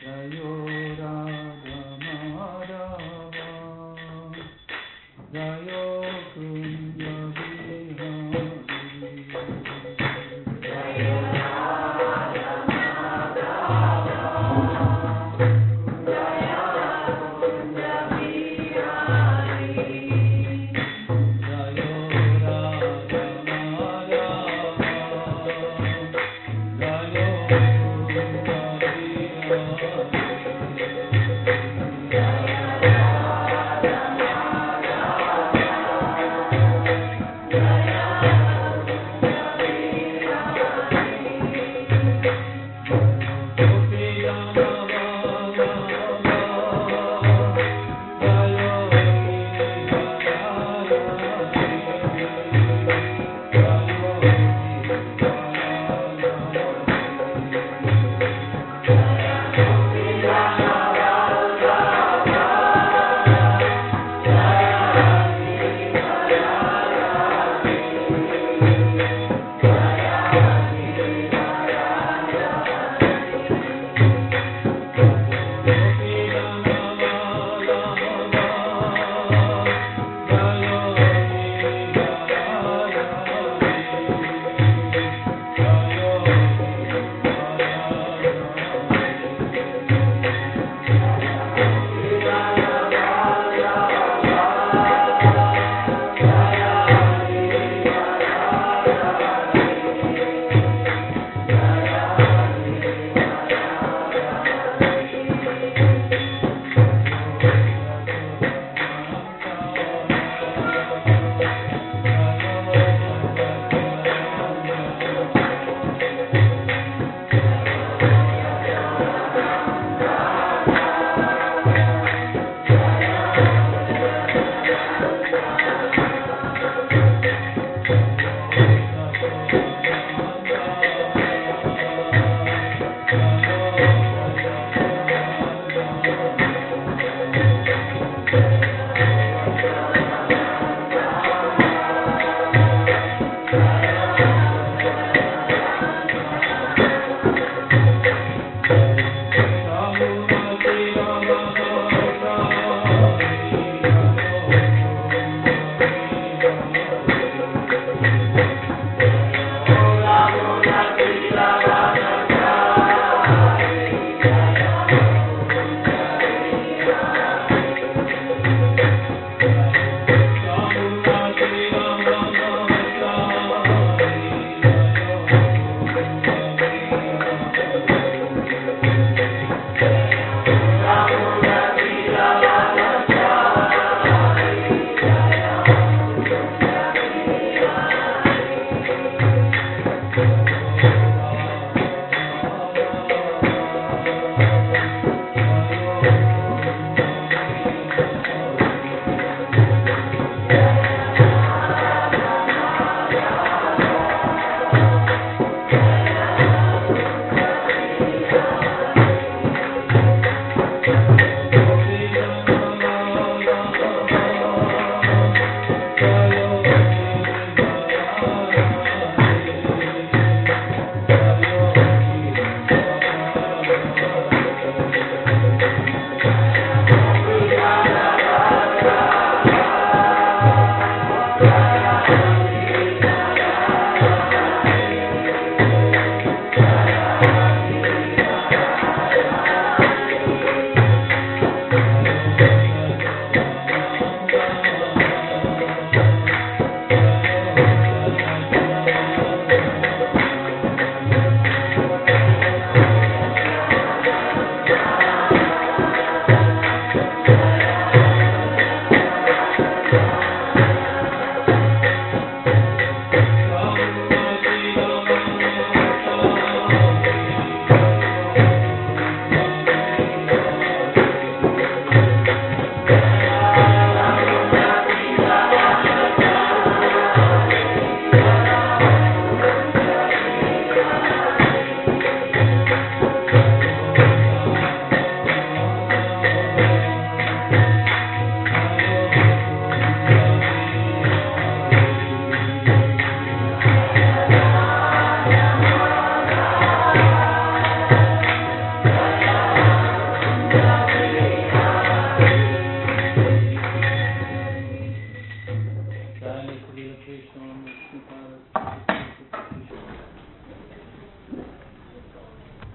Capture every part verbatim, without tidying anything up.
Jayo Radha Madhava Jayo Kunja Bihari Jayo Radha Madhava Jayo Kunja Bihari Jayo Radha Madhava Jayo Kunja Bihari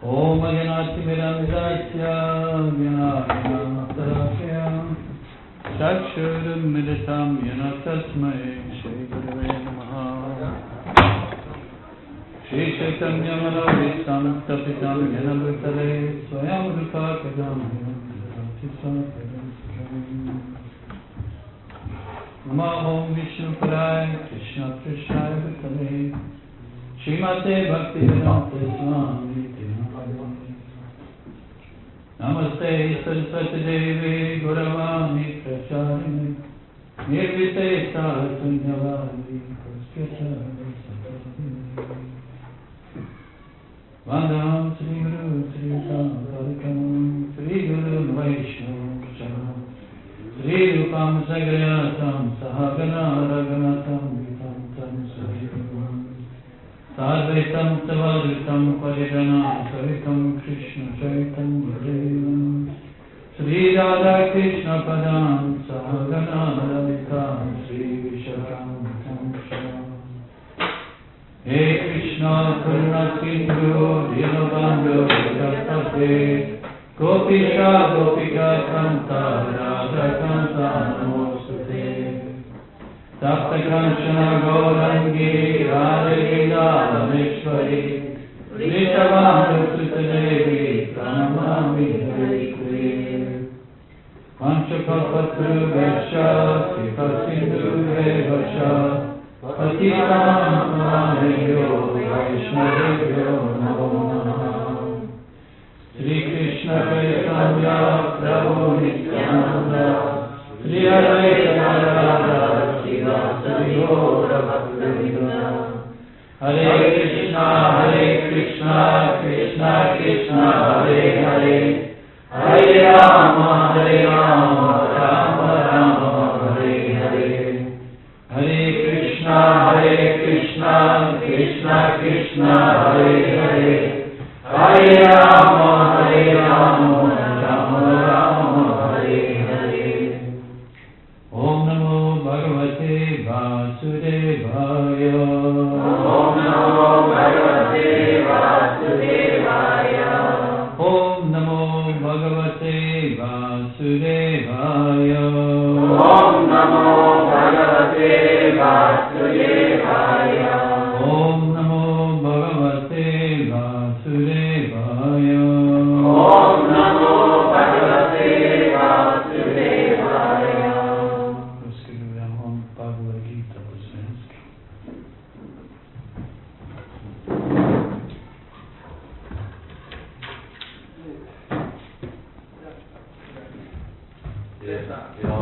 Om Ganati Miramidasya Ganataraksya Chakshurum Militam Yanatasmai Shri Gurave Namaha Shri Chaitanya Manavisam Tapitam Yanabhutale Swayam Rukakadam Nama Om Vishnu Padaya Krishna Krishna Bhutale Srimate Bhaktivedanta Swami Namaste Saraswati Devi Gauravani Pracharini Nirvitesa Sunyavadi Prasketa Vandam Sri Guru Sri Samarikam Sri Guru Vaishnava Sri Rupam Sagrayatam Sahagana Raganatam Vitam Tam Sahitam Sarvetam Savadritam Paridana Savitam Krishna Chaitam Bhadevam Sri Radha Krishna Padam Sahagana Radhikam Sri Vishakam Tamsham He Krishna Karuna Sindhu Dinabandhu Jagapate Gopisha Gopika Kanta Radha Kanta Namostate Tapta Kanchana Gaurangi Radhe Radhameshwari Vrishabhanu Sutadevi Pranamami Harikwe Panchakalpatrubhasya Kripa Sindhubhasya Patitam Pavanebhyo Vaishnavebhyo Namo Namaha Sri Krishna Chaitanya Prabhu Nityananda Sri Advaita Gadadhara Hare Krishna, Hare Krishna, Krishna Krishna, Hare Hare, Hare Rama, Hare Rama, Rama Rama, Hare Hare. Hare Krishna, Hare Krishna, Krishna Krishna, Hare Hare, Hare Rama, Hare Rama, Rama Rama, Hare Hare. Om Namo Bhagavate Vasudevaya. Om Namo Bhagavate Vasudevaya. Om Namo Bhagavate Vasudevaya. Om Namo Bhagavate Vasudevaya. Om Namo Bhagavate Vasudevaya. Om Namo Bhagavate Vasudevaya. Då ska du ha om Bhagavad Gita på svenska. Ja.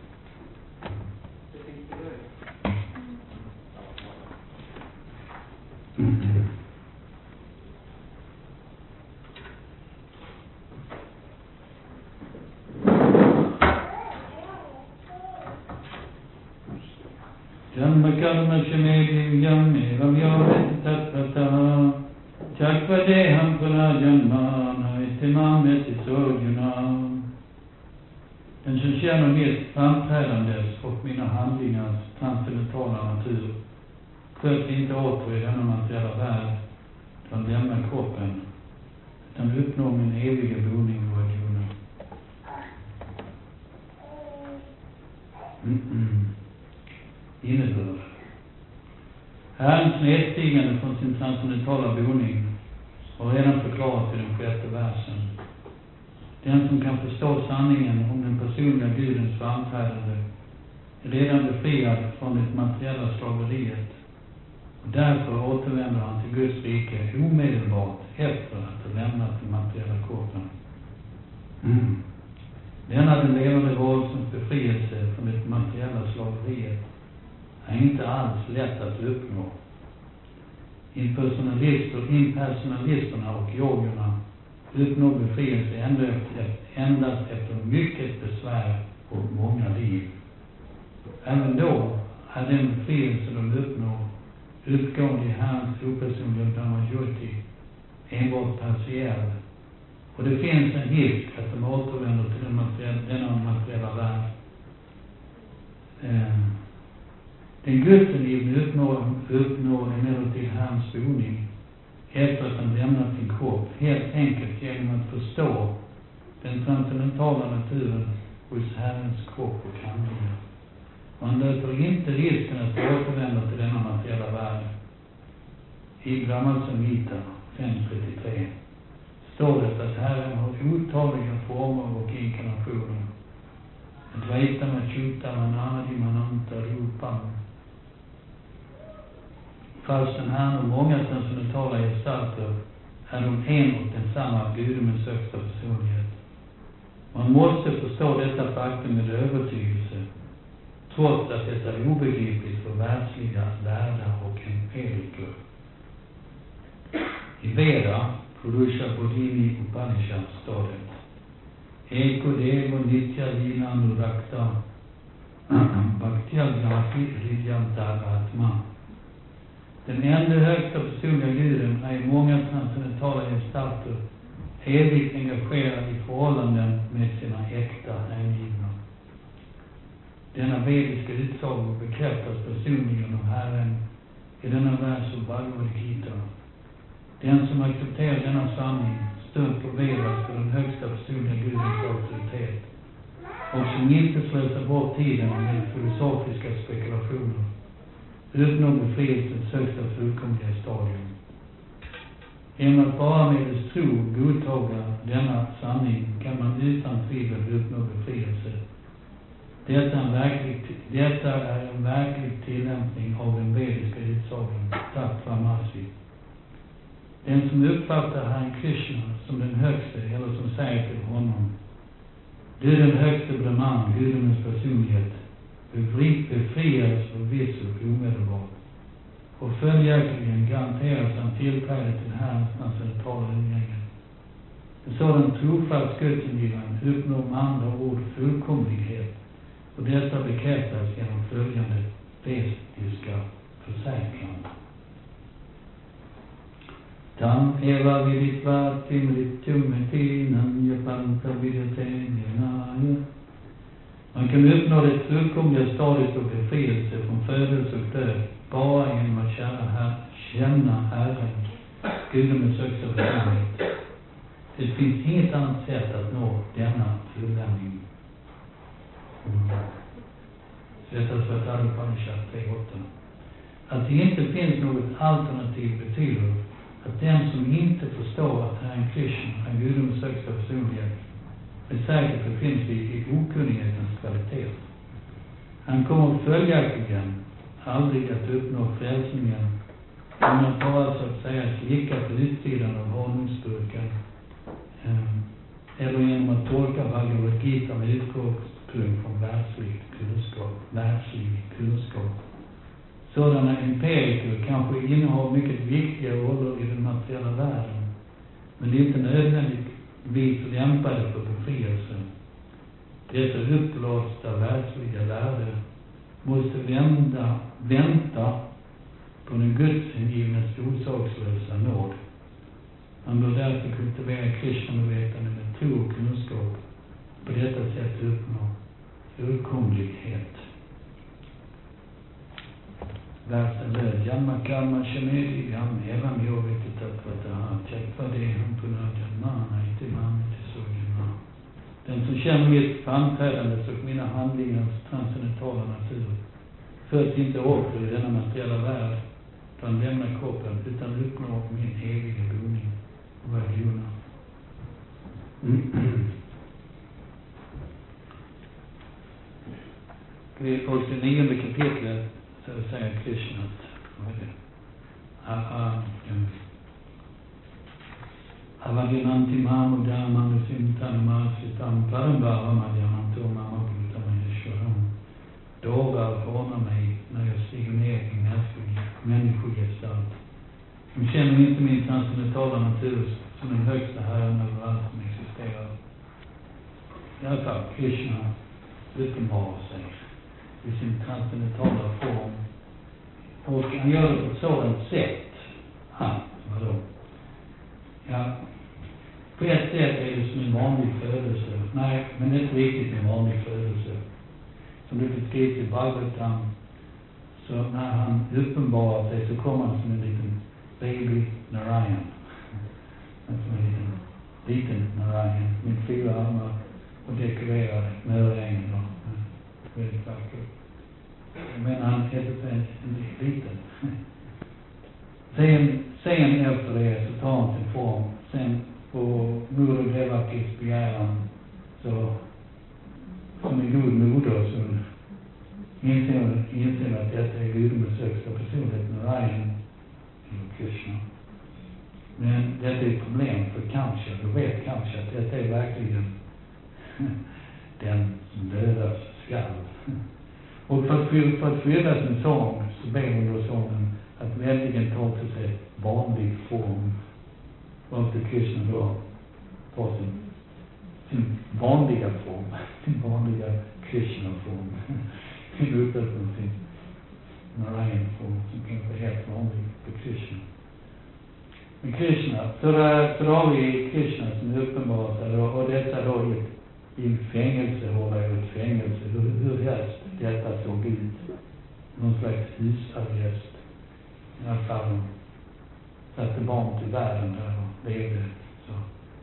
Janma karma shamedyam evam yovedhi tattvatah chakvadeham puna janma naitimam eti sojuna. Den som känner mitt framträdandes och mina handlingars transcendentala natur sköts inte åter i denna materiella värld utan lämnar kroppen utan uppnår min eviga boning och Arjuna. Mm-mm. Innebörd. Herrens nedstigande från sin transcendentala boning har redan förklarat i den sjätte versen. Den som kan förstå sanningen om den personliga Gudens framträdande är redan befriad från det materiella slaveriet. Och därför återvänder han till Guds rike omedelbart efter att ha lämnat den materiella kroppen. Mm. Denna den levande varelsens befrielse från det materiella slaveriet är inte alls lätt att uppnå. Impersonalister, impersonalisterna och yogerna uppnår befrielse endast efter mycket besvär och många liv. Även då är den befrielse de uppnår uppgående i Herrens opersonliga Dhamma-jyoti enbart partiell. Och det finns en risk att de återvänder till den materiella, denna materiella värld. Eh, den gudselivne uppnår, uppnår emellertid Herrens boning efter att han lämnat sin kropp helt enkelt genom att förstå den transcendentala naturen hos Herrens kropp och handlingar. Man löper inte risken att återvända till denna materiella värld. I Brahma Samhita fem trettiotre står det att Herren har otaliga former och inkarnationer. Advaita Machuta Manadi Mananta Rupam. Fast den här och många transcendentala gestalter är de en och densamma gudomens högsta personlighet. Man måste förstå detta faktum med övertygelse, trots att det är obegripligt för världsliga lärda och empiriker. I Veda, Purusha Bodhini Upanishad, står det: Eko Devo Nitya Lina Nurakta Bhaktya Jati Ridyantagatma. Den enda högsta personliga guden är i många transcendentala gestalter evigt engagerad i förhållanden med sina äkta hängivna. Denna vediska utsago bekräftas personligen av Herren i denna vers av Bhagavad Gita. Den som accepterar denna sanning stöd förvirras för den högsta personliga gudens auktoritet och som inte slösar bort tiden med filosofiska spekulationer uppnår befrielsens högsta fullkomliga stadium. Genom att bara med dess tro godtaga denna sanning kan man utan tvivel uppnå befrielse. Detta är en verklig, detta är en verklig tillämpning av den vediska utsagan Tattvamasi. Den som uppfattar Herren Krishna som den högste eller som säger till honom: Du är den högste Brahman, gudens personlighet, befrias förvisso omedelbart och följaktligen garanteras han tillträde till Herrens transcendentala umgänge. En sådan trofast gudsingivare uppnår med andra ord fullkomlighet, och detta bekräftas genom följande vediska försäkran. Tam eva viditva timrityum etinam yapanta vidatenyanaya. Man kan uppnå det fullkomliga stadiet av befrielse från födelse och död bara genom att känna, här, känna Herren, gudens högsta personlighet. Det finns inget annat sätt att nå denna fulländning. Svetasvatara Upanishad tre åtta. Att det inte finns något alternativ betyder att den som inte förstår att Herren Krishna är gudens högsta personlighet med säkert befinner sig i okunnighetens kvalitet. Han kommer följaktligen aldrig att uppnå frälsningen om man bara så att säga slicka på utsidan av honungsburken eller genom att tolka Bhagavad Gita med utgångspunkt från världslig kunskap, världslig kunskap. Sådana empiriker kanske innehar mycket viktiga roller i den materiella världen, men det är inte nödvändigtvis lämpade för befrielsen. Dessa uppblåsta världsliga lärde måste vända, vänta på den gudsingivnes orsakslösa nåd. Man bör därför kultivera Krishna-medvetande med tro och kunskap, på detta sätt uppnå fullkomlighet. Versen löd: Jamma karma shamedi yam evam yoviti tattvataha tjakvadeham punadjanmana itimam itisogima. Den som känner mitt framträdandes och mina handlingars transcendentala natur föds inte åter i denna materiella värld, utan lämnar kroppen, utan uppnår min eviga boning. Varjuna. Vi är på det nionde kapitlet, så säger Krishna att, vad är det? Avadyananti mamu dhamanu sintanamasitam parambhava madhyananto mama bhutamaheshwaram. Dårar förordnar mig när jag stiger ner i människogestalt. De känner inte min transcendentala natur som den högsta Herren över allt som existerar. I alla fall Krishna uppenbarar sig i sin transcendentala form. Och han gör det på ett sådant sätt. Han, vadå? Ja, på ett sätt är det som en vanlig födelse. Nej, men det är inte riktigt en vanlig födelse. Som det beskrivs i Bhagavatam, så när han uppenbarar sig så kommer han som en liten baby Narayan. Som en liten liten Narayan med fyra armar och dekorerad med örhängen och väldigt vacker. Men han heter sig liten. Sen, sen efter det så tar han sin form. Sen på Guru Devakis begäran så som en god moder så inser, inser att detta är Gudens högsta personlighet, Narayan eller Krishna. Men detta är ett problem för Kamsa. Du vet Kamsa att detta är verkligen den som dödas skall. Och för att, för att skydda sin sång så ber hon då sången att verkligen ta till sig vanlig form. Och att Krishna då tar sin, sin vanliga form, sin vanliga Krishna-form. Sin upprättelse sin Narayan-form som kan vara helt vanlig för Krishna. Men Krishna, så där, så där har vi Krishna som är uppenbart och, och detta då i, i fängelse, håller i ett fängelse, hur, hur helst detta såg ut. Någon slags husarrest. I alla fall satte barn till världen där och levde så.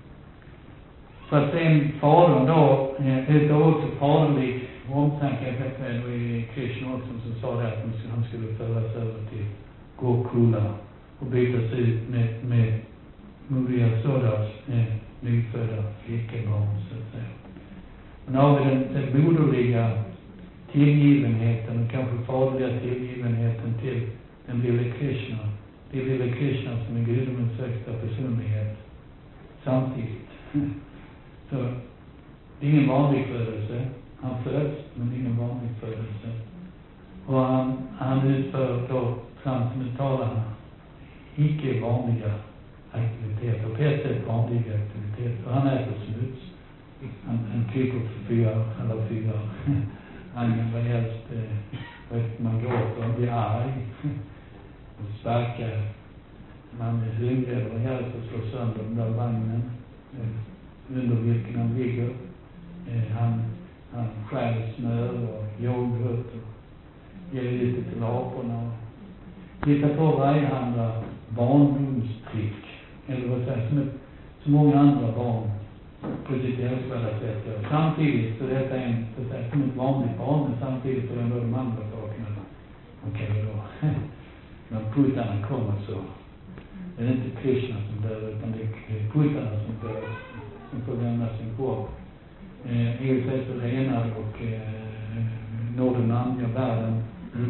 Så att sen fadern då, det var också faderlig omtanke i Krishna också som sa det att han skulle föras över till Gokula och bytas ut med, med Maria Sodas eh, nyfödda flickebarn så att säga. Men har vi den, den moderliga tillgivenheten och kanske faderliga tillgivenheten till den lille Krishna. Det lille Krishna som är Gudens högsta personlighet samtidigt. Så det är ingen vanlig födelse. Han föds, men det är ingen vanlig födelse. Och han, han utför då transcendentala icke vanliga aktiviteter. På ett sätt vanliga aktiviteter. För han äter smuts. Han, han tycker för fyra, alla fyra. Han var helst, eh, vet man gråter, han blir arg. Och sparkar. Man är hungrig och helst att slå sönder den där vagnen. Eh, under vilken han ligger. Eh, han, han skär smör och yoghurt och ger lite till aporna. Titta på varje andra barndomstrick. Eller vad säger som, så många andra barn på sitt älskvärda sätt. Samtidigt så detta är en, så att säga, som ett vanligt barn, men samtidigt så är det ändå de andra sakerna. Okej okay, då. När puttarna kommer så det är inte Krishna som dör, utan det är puttarna som dör, som får lämna sin kropp. Eh, I och för sig så renar och eh, når den andra världen. Mm.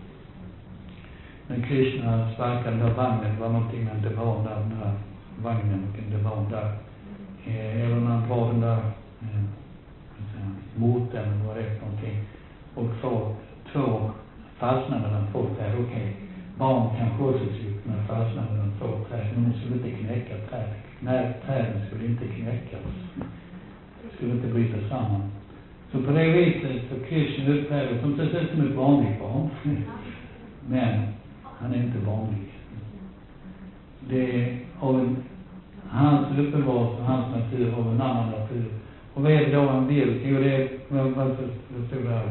Men Krishna sparkade där vagnen, var någonting när det var där, den där vagnen och det var där. Eh, eller när han drar den där eh, moten eller vad det är någonting. Och så två fastnade den två träd. Okej, okay. Barn kanske också skulle kunna fastna den två träd. Men de skulle inte knäcka träd. Nej, träden skulle inte knäckas. Det skulle inte bryta samman. Så på det viset så Krishna uppträder som ser ut som ett vanligt barn. Men han är inte vanlig. Det är av en, hans uppenbart och hans natur av en annan natur. Och vad är det då han vill? Jo, det är, varför det stod där?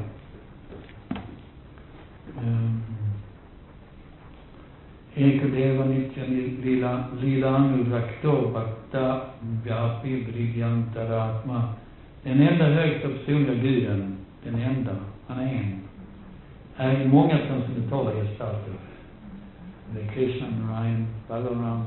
Um, Ekodeva Nitya Lila Lila Anurakto Bhakta Vyapi Briljantaratma. Den enda högsta personliga guden, den enda, han är en, är i många transcendentala gestalter. Det är Krishna, Narayan, Balaram,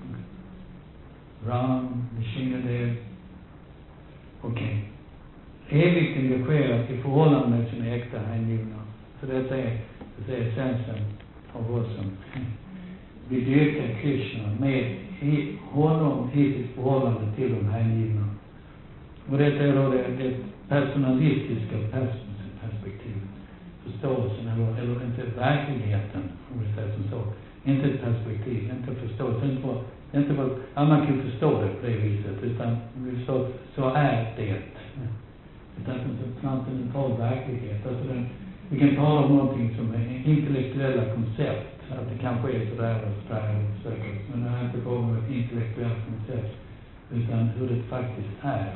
Ram, Nishingadev. Okej. Okay. Evigt engagerat i förhållande med sina äkta hängivna. Så detta är, det är essensen av oss som vi dyrkar Krishna med i honom i sitt förhållande till de hängivna. Och detta är då det, det personalistiska perspektivet. Förståelsen eller, eller inte verkligheten, om vi säger som så. Inte ett perspektiv, inte förståelse. Inte bara, inte bara, ja, man kan förstå det på det viset, utan vi förstår så är det. Det är en transcendental verklighet. Alltså den, vi kan tala om någonting som är intellektuella koncept. Att det kanske är sådär och sådär och sådär. Men det är inte bara om ett intellektuellt koncept, utan hur det faktiskt är.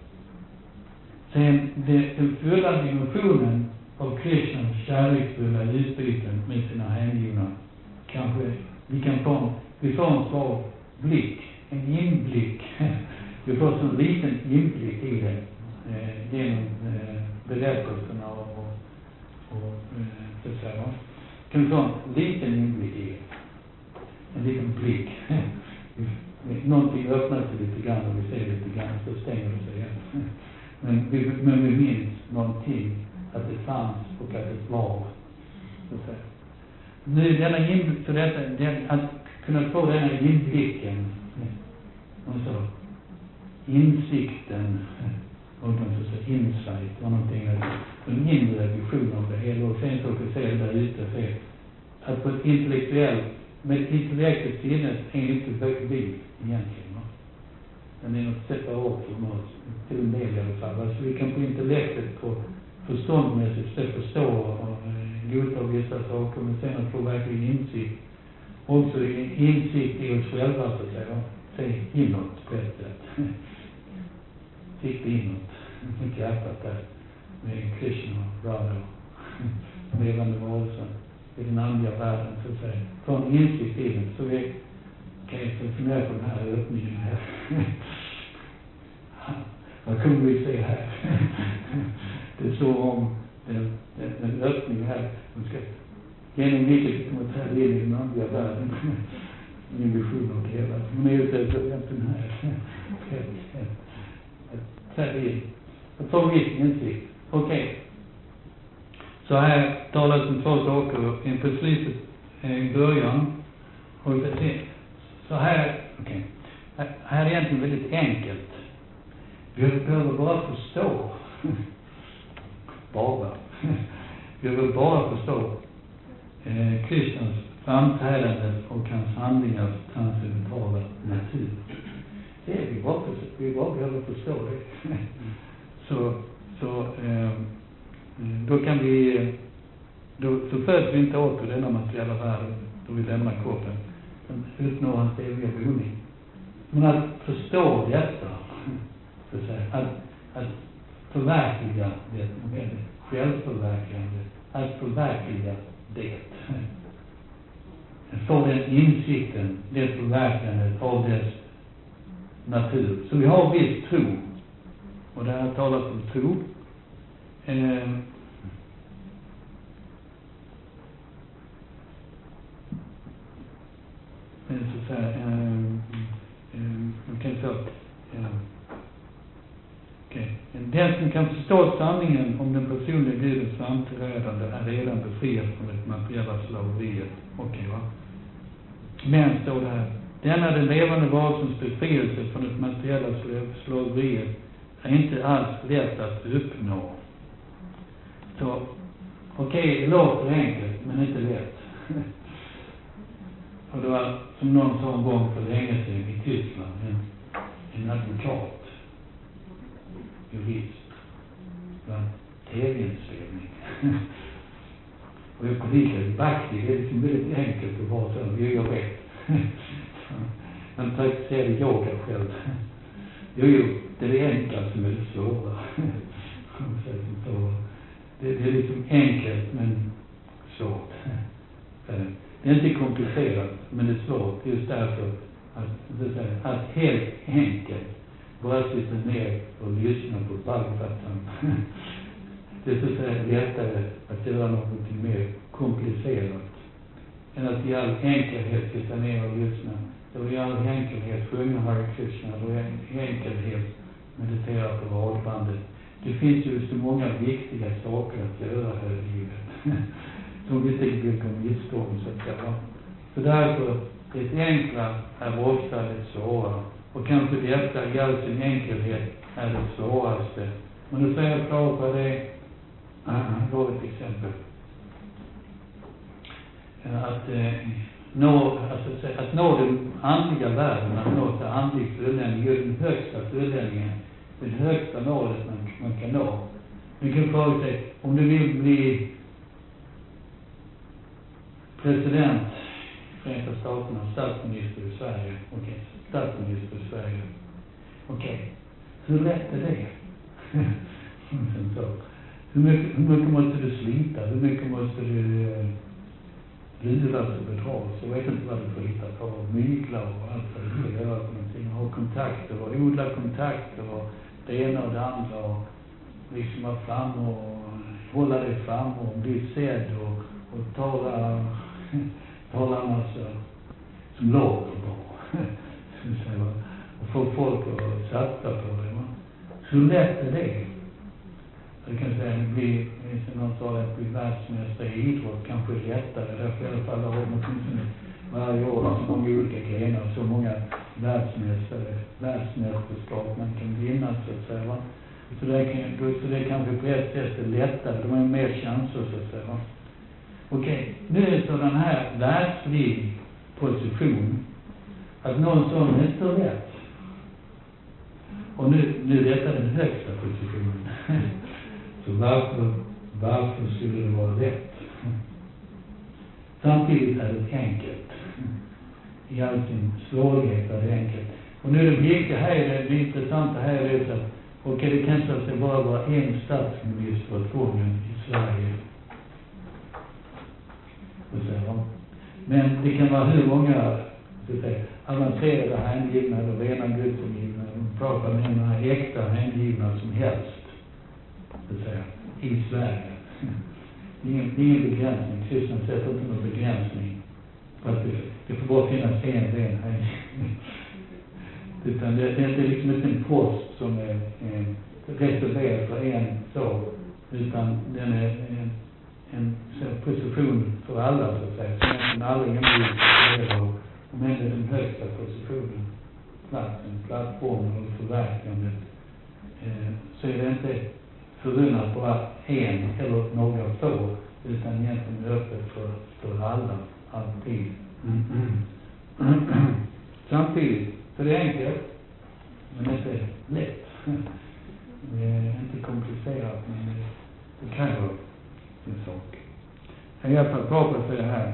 Sen det, den fulla dimensionen av Krishnas kärleksfulla utbyten med sina hängivna. Kanske vi kan få, vi får en svag blick, en inblick vi får så en liten inblick i det eh, genom eh, berättelserna och, och, och eh, så att säga. Kan vi få en liten inblick i det? En liten blick. Någonting öppnar sig lite grann och vi ser lite grann, så stänger det sig igen. Men vi, men vi minns någonting, att det fanns och att det var. Så att säga. Nu denna inblick, så detta, den, att kunna få denna inblicken, och så insikten, och så så insight, och någonting, en inre vision av det hela, och sen så kan se det där ute, se att på ett intellektuellt, med ett intellektuellt sinne är inte vi egentligen. Den är något separat från oss, till en del i alla fall. Alltså vi kan på intellektet, på förståndmässigt sätt förstå och godta vissa saker, men sen att få verkligen insikt. Också insikt i oss själva, så att säga. Se inåt på ett sätt. Sikta inåt. Mitt hjärtat där. Med Krishna, Radha. Levande varelsen. I den andliga världen, så att säga. Få en insikt i det. Så vi kan ju fundera på den här öppningen här. Vad kunde vi se här? Det står om den, den, den öppning här. Man ska, genom vilket vi kommer att träda in i den andliga världen. Min vision av det hela. Men är ute efter den här. Träda in. Att få viss insikt. Okej. Okay. Så här talas om två saker. En på slutet, i början. Och så här, okej. Okay. Här är egentligen väldigt enkelt. Vi behöver bara förstå. bara. Vi behöver bara förstå eh, Krishnas framträdande och hans handlingars transcendentala natur. Det är vi bara, vi bara behöver förstå det. så så eh, då kan vi, då, så föds vi inte åt denna materiella världen då vi lämnar kroppen. Utnå hans eviga boning. Men att förstå detta, så att säga, att, att förverkliga det, självförverkligande, att förverkliga det. Få den insikten, det förverkligandet av dess natur. Så vi har viss tro. Och det här talas om tro. Eh, så att säga, eh, man kan säga att eh, okay. Den som kan förstå sanningen om den personliga Gudens framträdande är redan befriad från det materiella slaveriet. Okej, okay, va? Men står det här, denna den levande varelsens befrielse från det materiella slaveriet är inte alls lätt att uppnå. Så, okej, okay, det låter enkelt, men inte lätt. Och det var, som någon sa en gång för länge sedan i Tyskland, en, en advokat, jurist, var tv-inspelning. Och jag predikade i Bhakti, det är liksom väldigt enkelt att vara så, jo, jag vet. Man praktiserade yoga själv. Jo, jo, det är det enkla som är det svåra. Det, det är liksom enkelt, men svårt. Det är inte komplicerat, men det är svårt. Just därför att, att helt enkelt bara sitta ner och lyssna på Bhagavatam. Det är så att säga lättare att göra något mer komplicerat än att i all enkelhet sitta ner och lyssna. Eller i all enkelhet sjunga Hare Krishna. Eller i enkelhet meditera på radbandet. Det finns ju så många viktiga saker att göra här i livet. Som vi inte vill gå miste om, så att säga. Så därför, det enkla är ofta det svåra. Och kanske detta i all sin enkelhet är det svåraste. Men nu säger jag klart på det. Då ett exempel. Att, eh, nå, alltså, att nå den andliga världen, att nå till andlig fulländning, är den högsta fulländningen. Det högsta målet man, man kan nå. Du kan fråga sig, om du vill bli president i Förenta Staterna, statsminister i Sverige. Okej, okay. Statsminister i Sverige. Okej, okay. Hur lätt är det? så. Hur, mycket, hur mycket måste du slita? Hur mycket måste du eh, luras och bedras? Jag vet inte vad du får hitta på. Mygla och allt vad du ska göra för någonting. ha kontakter och odla kontakter och det ena och det andra och liksom vara framme och hålla dig framme och bli sedd och, och tala tala massa som låter bra och få folk att satsa på det. Va? Så lätt är det. Jag kan säga att bli, som någon sa, att bli världsmästare i idrott kanske är lättare. Därför i alla fall har man varje år så många olika grenar, så många världsmästare, världsmästerskap man kan vinna så att säga. Va? Så det, kan, så det kanske på ett sätt är lättare, de har mer chanser så att säga. Va? Okej, nu är det så den här världslig position att någon sån är inte så lätt. Och nu, nu är detta den högsta positionen. Så varför, varför skulle det vara lätt? Samtidigt är det enkelt. I all sin svårighet är det enkelt. Och nu är det viktiga här, det intressanta här är att okej, det kan inte bara vara en statsminister åt gången i Sverige. Men det kan vara hur många avancerade hängivna eller rena gudsomgivna, pratar med några äkta hängivna som helst. I Sverige. Ingen, ingen begränsning. Kristna sätter inte någon begränsning. Fast det, det får bara finnas en ren här. Utan det, det är liksom inte en post som är en, reserverad för en så. Utan den är en, en så, position för alla så att säga. Som alla inbjuder och men det är den högsta positionen. Platsen, plattformen och förverkligandet. Eh, så är det inte förunnat bara en eller några få, utan egentligen öppet för, för alla, alltid. Mm. Mm. Samtidigt, för det är enkelt, men inte lätt. Det är inte komplicerat, men det, det kan vara en sak. Jag är i alla fall bra på att säga här.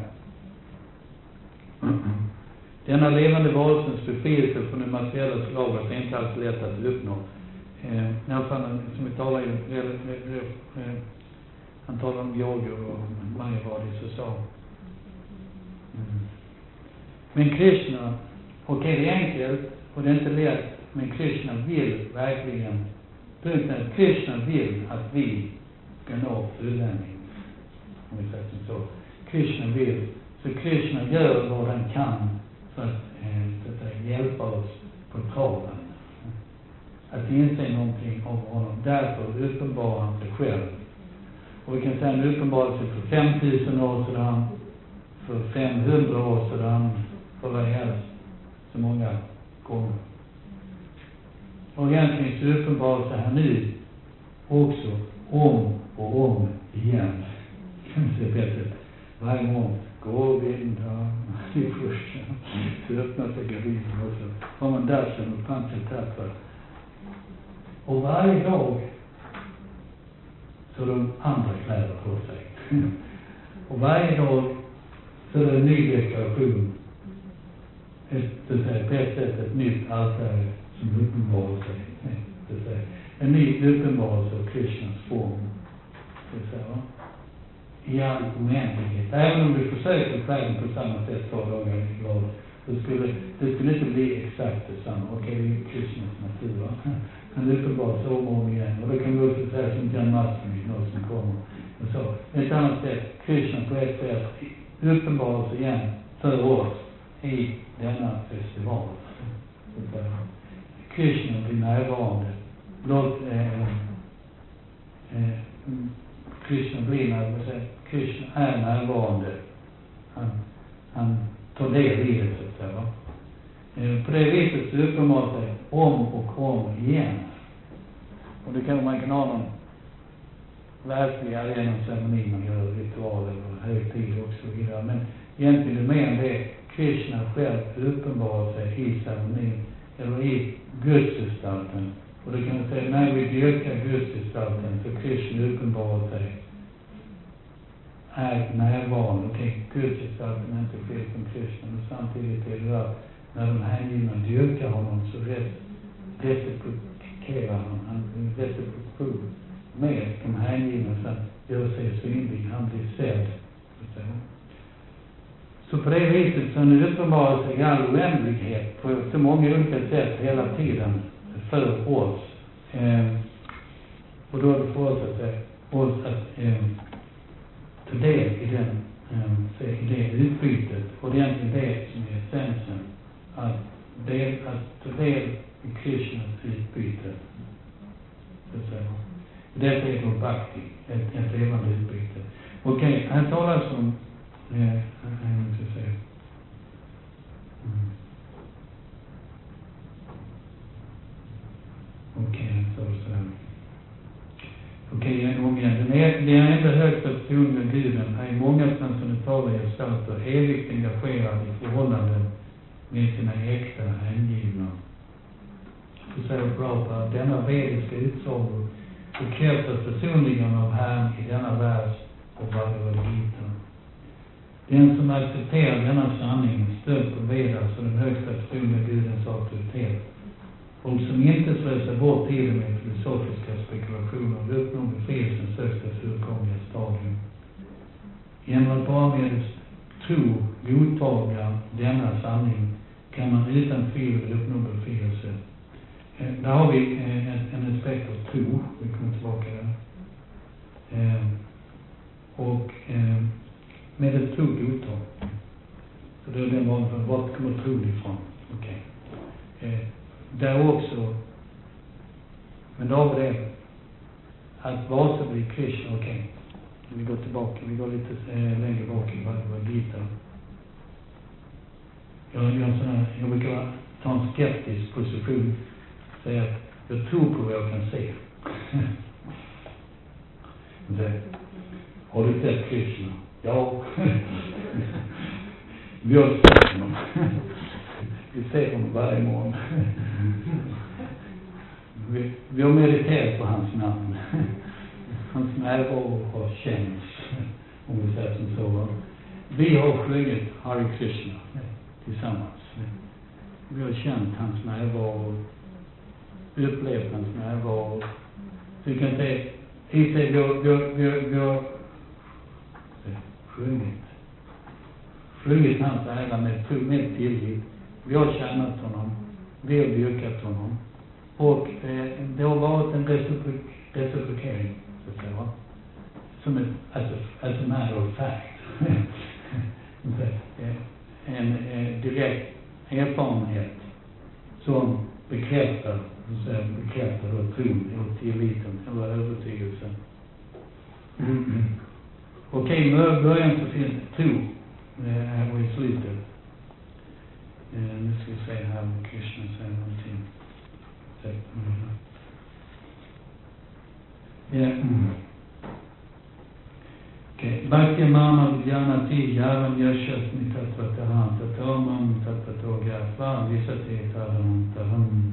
Mm. Denna levande varelsens befrielse från det materiella slaget är inte alls lätt att uppnå. Eh, I alla fall som vi talar om, eh, eh, han talar om yoga och Mayavadi så sa. Mm. Men Krishna, okej okay, det är enkelt och det är inte lätt, men Krishna vill verkligen, punkten att Krishna vill att vi ska nå fulländning. Om vi säger som så. Krishna vill, så Krishna gör vad han kan för att, eh, att hjälpa oss på traven. Att inse någonting av honom. Därför uppenbarar han sig själv. Och vi kan säga en uppenbarelse för femtusen år sedan, för femhundra år sedan, för vad helst, så många gånger. Och egentligen så uppenbarar sig här nu också om och om igen. Kan vi säga bättre. Varje gång går vinda i första, så öppnar sig gardinen och så har man dashen och panseltappar. Och varje dag så har de andra kläder på sig. Och varje dag så är det en ny deklaration. Ett, det säger, på ett sätt ett nytt altare som uppenbarar sig. Det säger, en ny uppenbarelse av Krishnas form. Det säger, va? I all oändlighet. Även om du försöker kläden på samma sätt två dagar i grad, så skulle det skulle inte bli exakt detsamma. Okej, det är Krishnas natur, va? Men det är uppenbart så om och om igen. Och det kan vi också säga som Janmashtami, något som kommer. Och så. Ett annat sätt, Krishna på ett sätt uppenbaras igen för oss i denna festival. Krishna blir närvarande. Blott eh, eh, Krishna blir närvarande. Krishna är närvarande. Han, han tar del i det så att säga. Eh, på det viset så uppenbarar sig om och om igen. Och det kan man kan ha någon verkliga genom ceremoni, man gör ritualer och högtid och så vidare. Men egentligen är det mer än det. Krishna själv uppenbarar sig i ceremonin eller i gudsgestalten. Och det kan man säga, när vi dyrkar gudsgestalten så Krishna uppenbarar sig är närvarande. Okej, gudsgestalten är inte fel från Krishna, men samtidigt är det att när de hängivna dyrkar honom så reciprokerar han, han reciprokation med de hängivna så att gör sig synlig, han blir sedd. Så på det viset så är det uppenbart sig all oändlighet på så många olika sätt hela tiden för oss. Eh, och då är det för oss att, eh, oss att eh, ta del i den, eh, i det utbytet. Och det är egentligen det som är essensen. Att, del, att ta del i Krishnas utbyte. Så säger man. Det är då bhakti, ett, ett levande utbyte. Okej, okay, här talas om eh, jag måste säga. Mm. Okej, okay, så så här. Okej, okay, en gång igen. Den är, det är enda högsta personliga guden är i många transcendentala gestalter evigt engagerad i förhållanden med sina äkta hängivna. Så säger Prabhupada, denna vediska utsago bekräftas personligen av Herren i denna vers och Bhagavad Gita. Den som accepterar denna sanning stöd på Vedas och den högsta personliga gudens auktoritet och som inte slösar bort tiden med filosofiska spekulationer uppnår befrielsens högsta fullkomliga stadium. Genom att bara med tro godtaga denna sanning kan man utan tvivel uppnå befrielse. Eh, där har vi eh, en, en aspekt av tro. Vi kommer tillbaka där. Eh, och eh, med ett tro godtag. Så det är den vanliga, vart kommer tro ifrån? Okej. Okay. Eh, där också, men då har vi det, att vasa blir Krishna, okej. Okay. Vi går tillbaka, vi går lite eh, längre bak i Bhagavad Gita. Jag, jag, såna, jag brukar ta en skeptisk position. Säga att jag tror på vad jag kan se. Det, har du sett Krishna? Ja. Vi har sett honom. Vi ser honom varje morgon. Vi, vi har mediterat på hans namn. Hans närvaro har känts, om vi säger som så. Vi har sjungit Hare Krishna tillsammans. Vi har känt hans närvaro, upplevt hans närvaro. Så vi kan säga, i sig, vi har, vi har, vi har, vi har sjungit. Sjungit hans ära med, med tillit. Vi har tjänat honom. Vi har dyrkat honom. Och eh, det har varit en reciprokering, så att säga, va? Som ett, alltså, as a matter of fact. en eh, direkt erfarenhet som bekräftar, så säga, bekräftar då tron och tilliten eller övertygelsen. Mm. Okej, okay, i början så finns tro eh, och i slutet. Eh, nu ska vi se här om Krishna säger någonting. Mm. Yeah. Mm. Okay. Bhakti mama vijnanati yavam yashasmi tatvataham tatomam tatvatogyafa visate taram taram.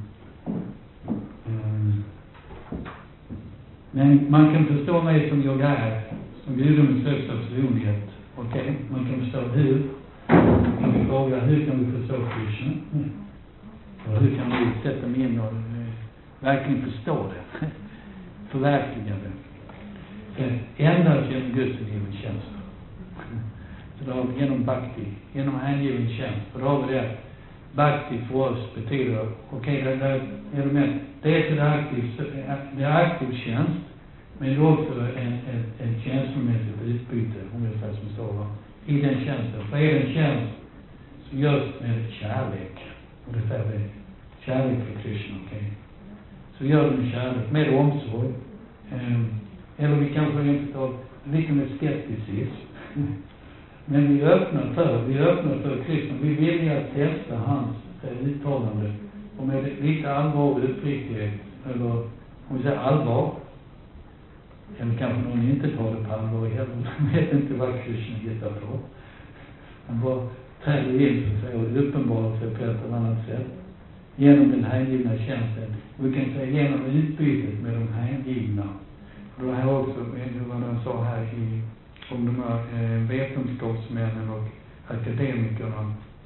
Men man kan förstå mig som jag är, som gudomens högsta personlighet. Okej, okay. Man kan förstå hur. Kan vi fråga, hur kan vi förstå Krishna? Mm. Och hur kan vi sätta mig in och eh, verkligen förstå det? Förverkliga det. För endast genom Guds given tjänst. Så då har vi genom bhakti, genom hängiven tjänst. För då har vi det. Bhakti för oss betyder, okej, okay, det, det är det med. Det är det aktiv, det är aktiv tjänst, men det är också en, en, en känslomässigt utbyte, om jag säger som så, va? I den tjänsten. För är den tjänst som görs med kärlek, och det säger vi, kärlek för Krishna, okej. Okay. Så gör den kärlek med omsorg. Um, eller vi kanske inte tar lite med skepticism. Men vi öppnar för, vi öppnar för Krishna. Vi vill att testa hans eh, uttalande. Och med lite allvar och uppriktighet, eller om vi säger allvar, eller kanske någon inte tar det på allvar heller. Man vet inte vad Krishna hittar på. Han bara träder in så säger, och uppenbarar sig på ett eller annat sätt. Genom den hängivna tjänsten. Vi kan säga genom utbytet med de hängivna. Och då här också, vad de sa här i, om de här eh, vetenskapsmännen och akademikerna.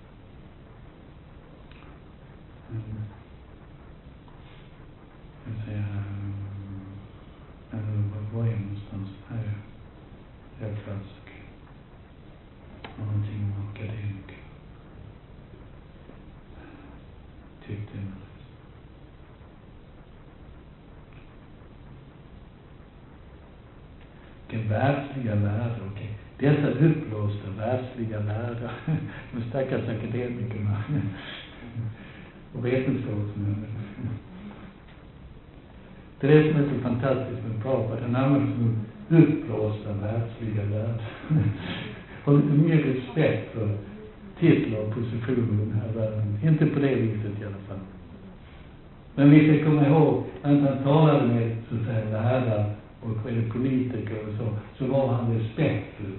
Mm. Jag säger här, eller vad är det någonstans? Här är jag klassisk. Någonting om akademiker. Vilken världsliga lärare, okej. Dessa uppblåsta världsliga lärare. De stackars akademikerna. Och vetenskapsmän. Det är det som är så fantastiskt med Prabhupada. Den används som uppblåsta världsliga lärare. Har lite mer respekt för titlar och positioner i den här världen. Inte på det viset i alla fall. Men vi ska komma ihåg att han talade med, så att säga, lärare och politiker och så, så var han respektfull.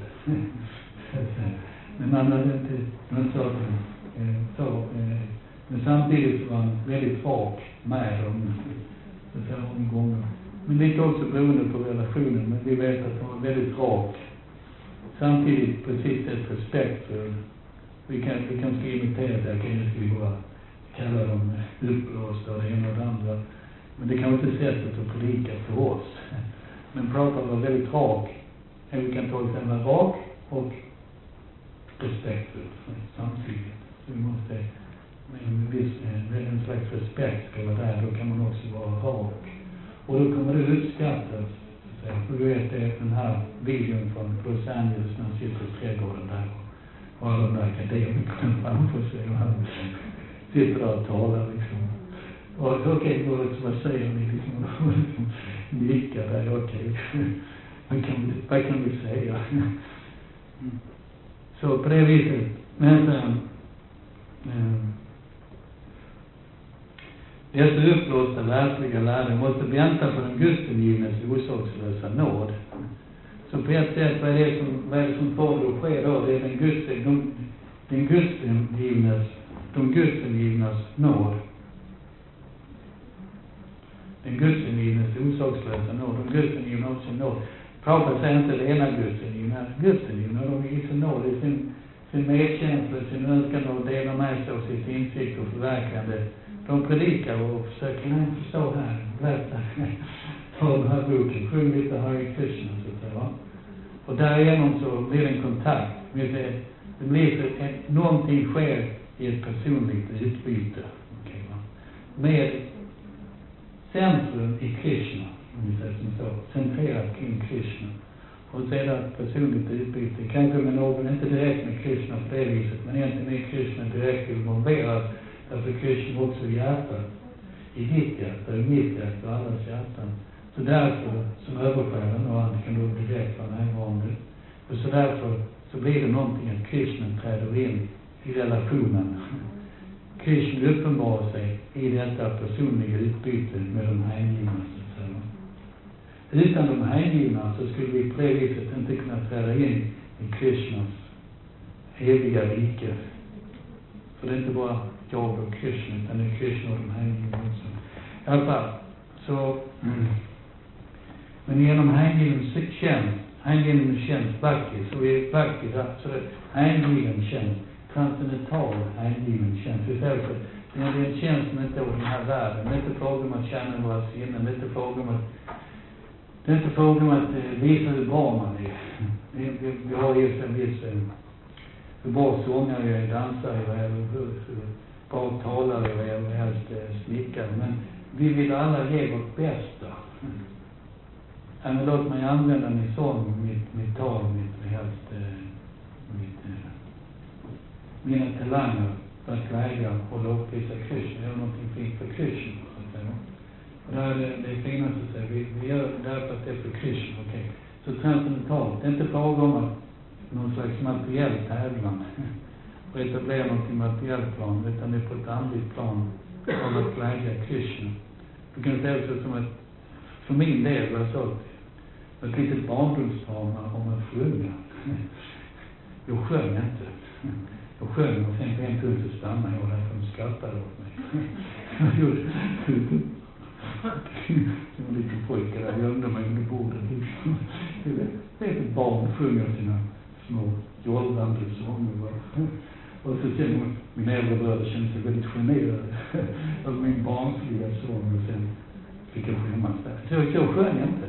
Men man hade inte, man sa, så, men samtidigt var han väldigt rak med dem, så att säga, om gånger. Men lite också beroende på relationen, men vi vet att han var väldigt rak. Samtidigt precis ett respektfull. Vi kan, vi kan ska imitera det, kan inte vi bara kalla dem uppblåsta och det ena och det andra. Men det kan inte sättet att predika för oss. Men Prabhupada var väldigt rak. Vi kan tolka den med rak och respektfull samtidigt. Så vi måste, med en viss, med en slags respekt ska vara där, då kan man också vara rak. Och då kommer det uppskattas. För du vet, det är den här videon från Los Angeles när han sitter i trädgården där. Och alla de där akademikerna framför sig och han sitter där och talar liksom. Och okej, okay, vad, vad säger ni liksom? Nickar där, okej. Okay. Vad, kan vi, vad kan vi säga? Så på det viset, men sen, eh, dessa uppblåsta världsliga lärare måste vänta på den gudstillgivnes orsakslösa nåd. Så på ett sätt, vad är det som, vad är det som får det att ske då? Det är den gudstillgivnes, den gudstillgivnes, de gudstillgivnas nåd. Den gudstillgivnes orsakslösa nåd, de gudstillgivna också nåd. Prabhupada säger inte det ena gudstillgivna, gudstillgivna, de är i sin nåd, i sin, sin medkänsla, sin önskan att dela med sig av sitt insikt och förverkligande. De predikar och försöker, nej, förstå här, berätta, ta den här boken, sjung lite Hare Krishna, så att säga, va? Och därigenom så blir det en kontakt, med det, det blir så att någonting sker i ett personligt utbyte, okay, va? Med centrum i Krishna, om vi säger som så, centrerat kring Krishna. Och sedan personligt utbyte, kanske med någon, inte direkt med Krishna på det viset, men egentligen med Krishna direkt involverad. Därför Krishna också i hjärtat, i ditt hjärta, i mitt hjärta och allas hjärtan. Så därför som översjälen och han kan då direkt vara närvarande. Och så därför så blir det någonting att Krishna träder in i relationen. Krishna uppenbarar sig i detta personliga utbyte med de hängivna, så att säga. Utan de hängivna så skulle vi på det viset inte kunna träda in i Krishnas eviga rike. För det är inte bara jag och Krishna, utan det är Krishna och de hängivna också. I alla fall, så, mm. men genom hängiven tjänst, hängiven tjänst, bhakti, så är bhakti där, så det är hängiven tjänst, transcendental hängiven tjänst. Det är därför, det är en tjänst som inte är av den här världen. Det är inte fråga om att känna våra sinnen, det är inte fråga om att, det är inte fråga om att eh, visa hur bra man är. Vi, vi, vi har ju en viss, eh, hur bra sångare jag är, dansare jag är, hur, hur bra talare jag är, och helst eh, snickare. Men vi vill alla ge vårt bästa. Mm. Men låt mig använda min sång, mitt, mitt tal, mitt helst, eh, mitt, eh, mina talanger för att glädja och lovprisa Krishna. Göra någonting fint för Krishna, så att säga. Och där är det, det finaste att säga, vi, vi gör det därför att det är för Krishna, okej. Okay. Så transcendentalt, det är inte fråga om att någon slags materiell tävlan och etablera något i materiellt plan, utan det är på ett andligt plan om att glädja Krishna. Du kan säga så som att, för min del var så att ett litet barndomsdrama om att sjunga. Jag sjöng inte. Jag sjöng och sen på en punkt så stannade jag där för de skrattade åt mig. Som en liten pojke där gömde mig under bordet. Det är ett barn sjunger sina små jollrande sånger. Och så sen min äldre bröder kände sig väldigt generade av min barnsliga sång och sen fick jag skämmas där. Så jag sjöng inte.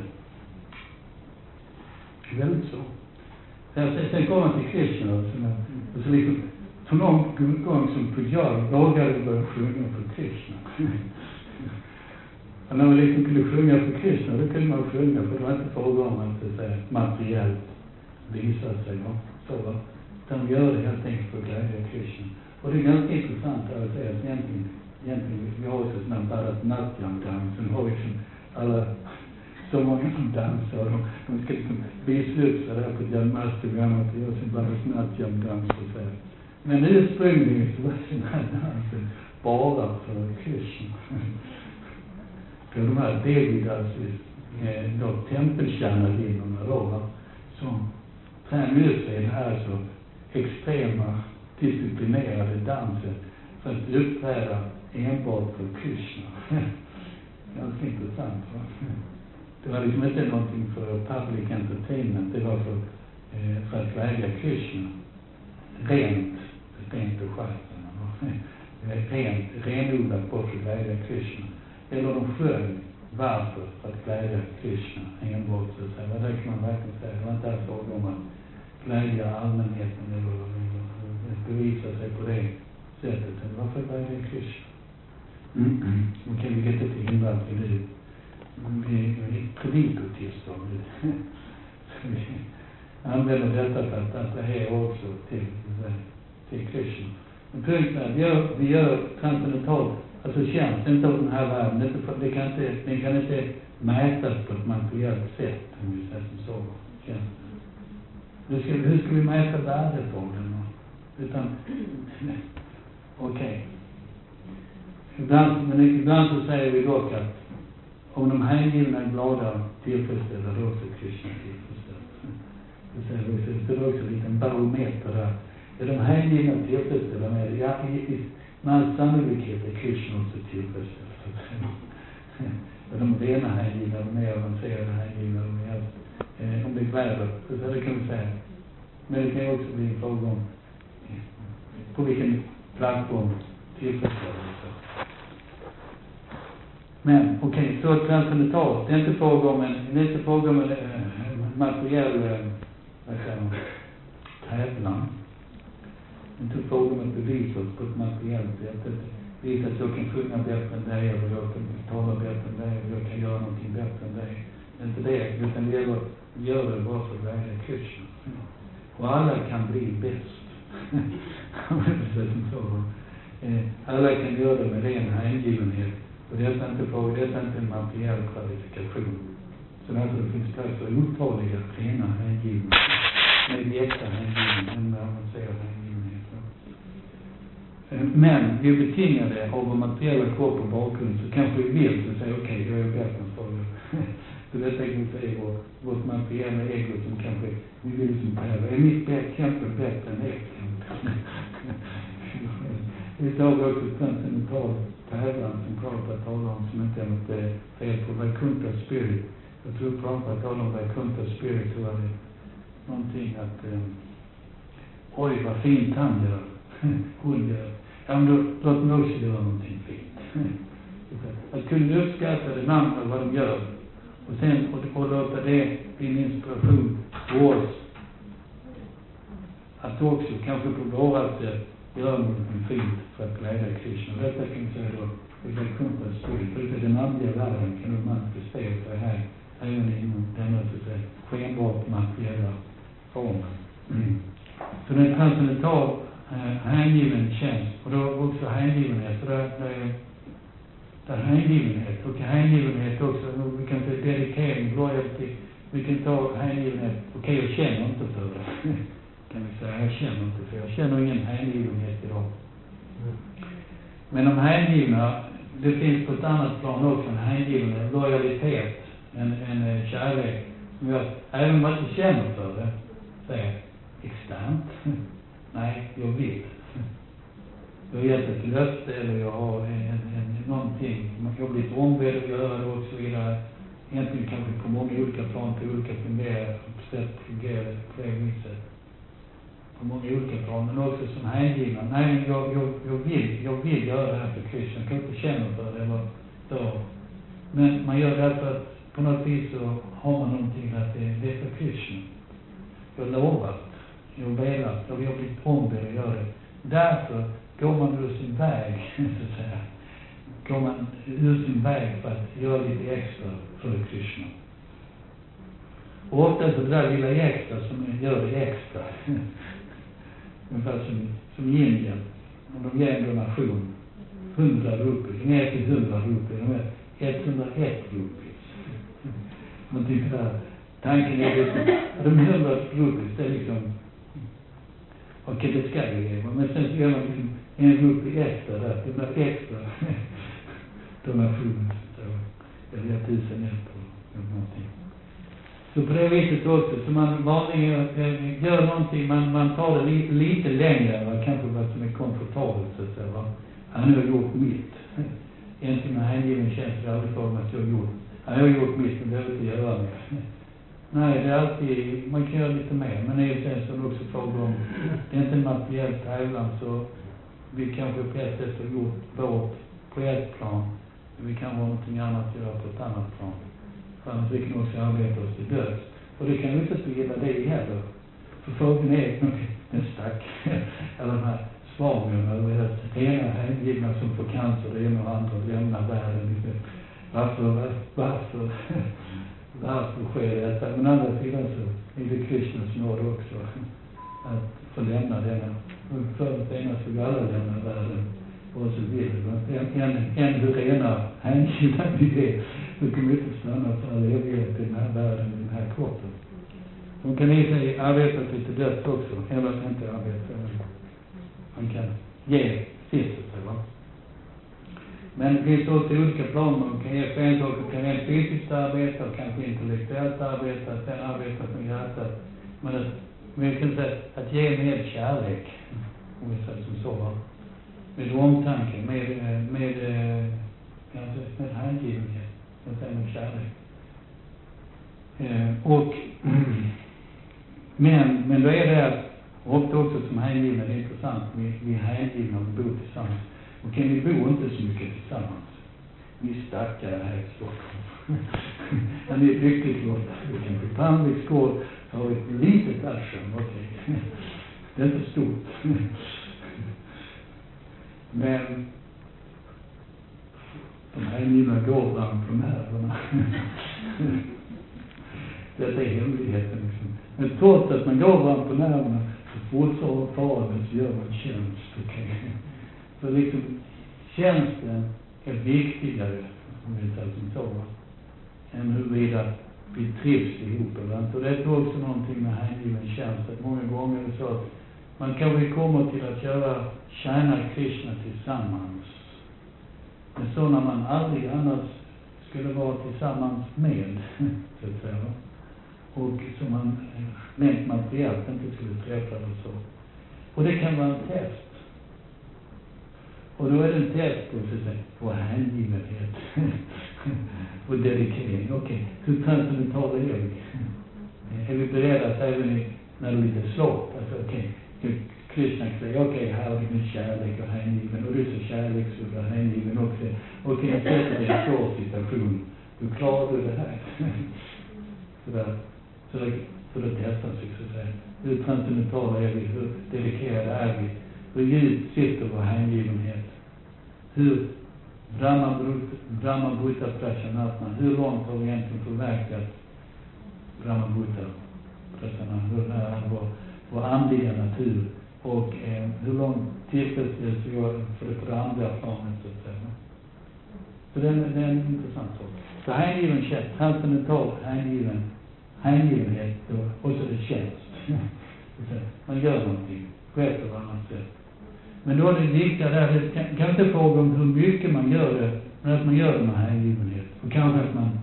Väldigt så. Sen kom man till Krishna och så liksom för någon gång som Pujari vågade börja sjunga för Krishna. Och när man liksom kunde sjunga för Krishna, då kunde man sjunga, för det var inte fråga om att så säga, materiellt visa sig. Va? Så, va? Utan vi gör det helt enkelt för glädje Krishna. Och det är ganska intressant att säga att egentligen, egentligen vi har ju så snabbt att Natyam-dansen har ju alla så många som dansar och de, de ska liksom besluta där på Janmashtami och annat och göra sin Bharatanatyam-dans och så. Men ursprungligen så var den här dansen bara för Krishna. För de här Devidasis, eh, då tempeltjänarlinnorna då, va, som tränar ut sig här så extrema disciplinerade danser för att uppträda enbart för Krishna. Ganska intressant, va? Det var liksom inte någonting för public entertainment, det var för, eh, för att glädja Krishna. Rent, rent och skärten. Rent, renodlat bort för att glädja Krishna. Eller de sjöng varför för att glädja Krishna enbart så att säga. Vad det kan man verkligen säga. Det var inte alls fråga om att glädja allmänheten eller, eller, eller bevisa sig på det sättet. Det var för att glädja Krishna. Mm -mm. Nu kan vi get till invalt i det. Vi är predikotillstånd. Vi använder detta för att attrahera också till, till Krishna. Men punkten är att vi gör, vi gör transcendental, alltså tjänst inte av den här världen. Det, det kan inte, den kan inte mätas på ett materiellt sätt, om vi säger som så. Tjänsten. Hur ska, hur ska vi mäta värdet av den? Utan, okej. Okay. Ibland, men ibland så säger vi dock att om de hängivna är glada tillfredsställda, då också Krishna tillfredsställda. Det säger vi, så det är också en liten barometer där. Är de hängivna tillfredsställda med det? Ja, i, i, med all sannolikhet är Krishna också tillfredsställda. Och de rena hängivna, de mer avancerade hängivna, de är eh, om det gläder, så det kan vi säga. Men det kan också bli en fråga om på vilken plattform tillfredsställelse. Men okej, okay, så transcendentalt. Det är inte fråga om en, det är inte fråga om en äh, materiell äh, vad säger man, tävlan. Det är inte fråga om att bevisa oss på ett materiellt sätt. Visa att jag kan sjunga bättre än dig, eller jag kan tala bättre än dig, eller jag kan göra någonting bättre än dig. Det är inte det, utan det gäller att göra det bara för att välja Krishna. Och alla kan bli bäst. Alla kan göra det med ren hängivenhet. Och det är inte fråga, det är inte en materiell kvalifikation. Så därför det finns plats för otaliga rena hängivenhet. Med äkta hängivenhet, en avancerad hängivenhet. Men vi är betingade av vår materiella kropp och bakgrund, så kanske vi vill så säga okej, okay, jag är bättre än förr. Så detta kan vi säga vår, vårt materiella ego som kanske vi vill som tävla. Är mitt exempel bättre än ert? Vi tar också ett transcendental tävlan som Prabhupada talar om, som inte är något fel på Vaikuntha Spirit. Jag tror Prabhupada talar om Vaikuntha Spirit, så var det någonting att eh, oj vad fint han gör. Hon gör. Ja, men då låt mig också göra någonting fint. Att kunna uppskatta den andra vad de gör. Och sen och, och låta det bli en inspiration för oss. Att också kanske på våra sätt göra någonting fint för att glädja Krishna. Detta kan vi säga då, det är Vaikuntha Spirit. För den andliga världen kan du manifestera sig här, även inom denna så att säga skenbart materiella formen. Mm. Så den är transcendental eh, hängiven tjänst, och då också hängivenhet. Så där, där, där hängivenhet, och hängivenhet också, vi kan ta dedikering, loyalty, vi kan ta hängivenhet, okej okay, jag känner inte för det. Kan vi säga, jag känner inte för jag känner ingen hängivenhet idag. Mm. Men de hängivna, det finns på ett annat plan också en hängivenhet, lojalitet, en, en kärlek som gör, även om man inte känner för det, säger externt, nej, jag vill. Jag har gett ett löfte, eller jag har en, en, någonting, man kan bli ett ombedd att göra det och så vidare. Egentligen kanske på många olika plan till olika fungerar, sätt fungerar på det viset. På många olika plan, men också som hängivna. Nej, jag, jag, jag, vill, jag vill göra det här för Krishna. Jag kan inte känna för det eller så. Men man gör det för att på något vis så har man någonting att det, det är för Krishna. Jag lovar. Jag har velat. Jag har blivit ombedd att göra det. Därför går man ur sin väg, så att säga. går man ur sin väg för att göra lite extra för Krishna. Och ofta så det där lilla extra som gör det extra. Ungefär som, som i Indien. Om de ger en donation, hundra rupees, de är till hundra rupees, de är etthundraett rupees. Man tycker att tanken är liksom, de hundra rupees, det är liksom, okej, det ska vi ge, men sen så gör man liksom en rupee extra där, det blir extra donation, eller tusen ett eller någonting. Så på det viset också, så man vanligen gör någonting, man, man tar det lite, lite längre än vad kanske vad som är komfortabelt, så att säga. Va? Han har gjort mitt. Egentligen med hängiven känsla aldrig för att jag har gjort. Han har gjort mitt, men det är inte göra mer. Nej, det är alltid, man kan göra lite mer, men det är sen som också fråga om, det är inte en materiell tävlan, så vi kanske på ett sätt har gjort vårt på ett plan, men vi kan ha någonting annat att göra på ett annat plan. För annars vi kan också arbeta oss till döds. Och det kan ju inte spela det heller. För frågan är en stack, eller de här svagen, eller det ena hängivna som får cancer, det ena och andra lämnar världen. Varför, varför, varför sker detta? Men andra sidan så är det Krishnas nåd också, att få lämna denna. Förr och senast får vi alla lämna världen. Och så vidare. En, en, en hur rena hängivna vi är. Du kommer inte stanna för all evighet i den här världen, i den här kroppen. De kan i sig arbeta lite dött också, eller inte arbeta. Man kan ge sitt, va? Men det finns också olika planer. Man kan ge för en sak, kan rent fysiskt arbeta, kanske intellektuellt arbeta, sen arbeta med hjärtat. Men det, vi kan säga att ge med kärlek, om vi säger som så, va? Med omtanke, med, med, kanske med hängivenhet, med, med kärlek. Eh, och, men, men då är det ofta också som hängivna, det är intressant, vi, vi är hängivna och bor tillsammans. Och kan vi bo inte så mycket tillsammans. Vi stackar här i Stockholm. Men det är lyckligt lotta. Vi kan bli Pannvik skål, har ett litet ashram, okej. Okay. Det är inte stort. Men de här givna går bland de här. Detta är hemligheten liksom. Men trots att man går bland på nerverna så fortfarande faren så gör man tjänst. Okay. Så liksom tjänsten är viktigare, om vi säger som så, än huruvida vi trivs ihop eller inte. Och det är också någonting med hängiven tjänst. Att många gånger är det så att man kanske kommer till att göra tjäna Krishna tillsammans. Men så när man aldrig annars skulle vara tillsammans med, så att säga. Och som man rent materiellt inte skulle träffa eller så. Och det kan vara en test. Och då är det en test på, så att säga, på hängivenhet. Och dedikering. Okej, okay. Hur transcendental är vi? Är vi beredda att även när det är lite slått? Alltså okej. Okay. Krishna säger, okej, okay, här har vi min kärlek och hängiven. Och du är så kärleksfull och hängiven också. Okej, okay, jag sätter dig i en svår situation. Hur klarar du det här? Sådär. Så det, så det testas, så att säga. Hur transcendentala är vi? Hur dedikerade är vi? Hur djupt sitter vår hängivenhet? Hur Brahma Bhuta Prashanatma, hur långt har vi egentligen förverkat Brahma Bhuta Prashanatma? Hur är vår, vår andliga natur? Och eh, hur långt tillfredsställelse gör för det på det andliga planet, så att säga. Så det är, det är en intressant sak. Så hängiven tjänst, transcendental hängiven, hängivenhet och så är det tjänst. Man gör någonting på ett eller annat sätt. Men då är det viktiga där, det kan, kan inte fråga om hur mycket man gör det, men att man gör det med hängivenhet. Och kanske att man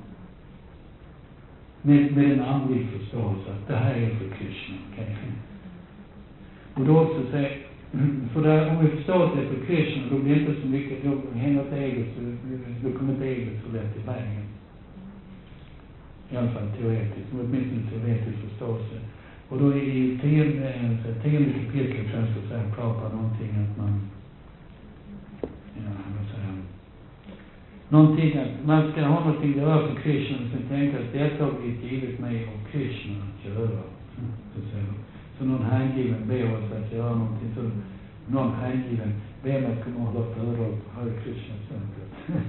med, med en andlig förståelse att det här är för Krishna. Okay? Och då också säga, för där, om vi förstår att det är för Krishna, då blir det inte så mycket, då hänger det eget, så, då kommer inte eget så lätt i vägen. I alla fall teoretiskt, men åtminstone teoretisk förståelse. Och då i tionde, tionde kapitlet så ska säga prata någonting att man, ja, vad säger jag, någonting att man ska ha någonting att göra för Krishna, som tänker att detta har blivit givet mig och Krishna att göra. Så, så någon hängiven ber oss att göra någonting, så någon hängiven ber mig att komma och hålla föredrag på Hare Krishna centret.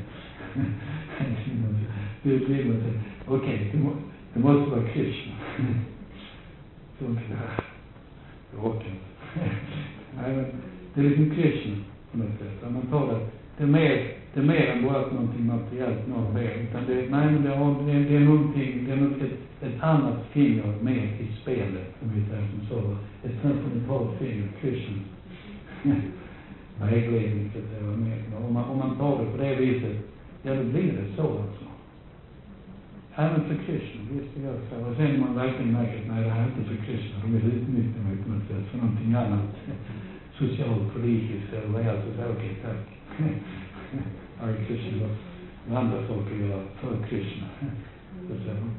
Det blir man säger, okej, det, må, det måste vara Krishna. Så inte det här. Det orkar inte. Nej, men det är liksom Krishna på något sätt. Man tar det, det är mer, det är mer än bara någonting materiellt någon ber. Utan det, nej, men det, har, det, det är någonting, det är något, ett, ett annat finger med i spelet, som vi säger som så. Ett transcendentalt finger, Krishna. Vägledning, så att säga, med. Om man, om man tar det på det viset, ja, då blir det så alltså. Även för Krishna, visst det gör så. Och sen man verkligen märker att nej, det här är inte för Krishna. De vill utnyttja mig på något sätt för någonting annat. Socialt, politiskt eller vad är så säger okej, tack. Hare Krishna och andra saker göra för Krishna. Så säger man.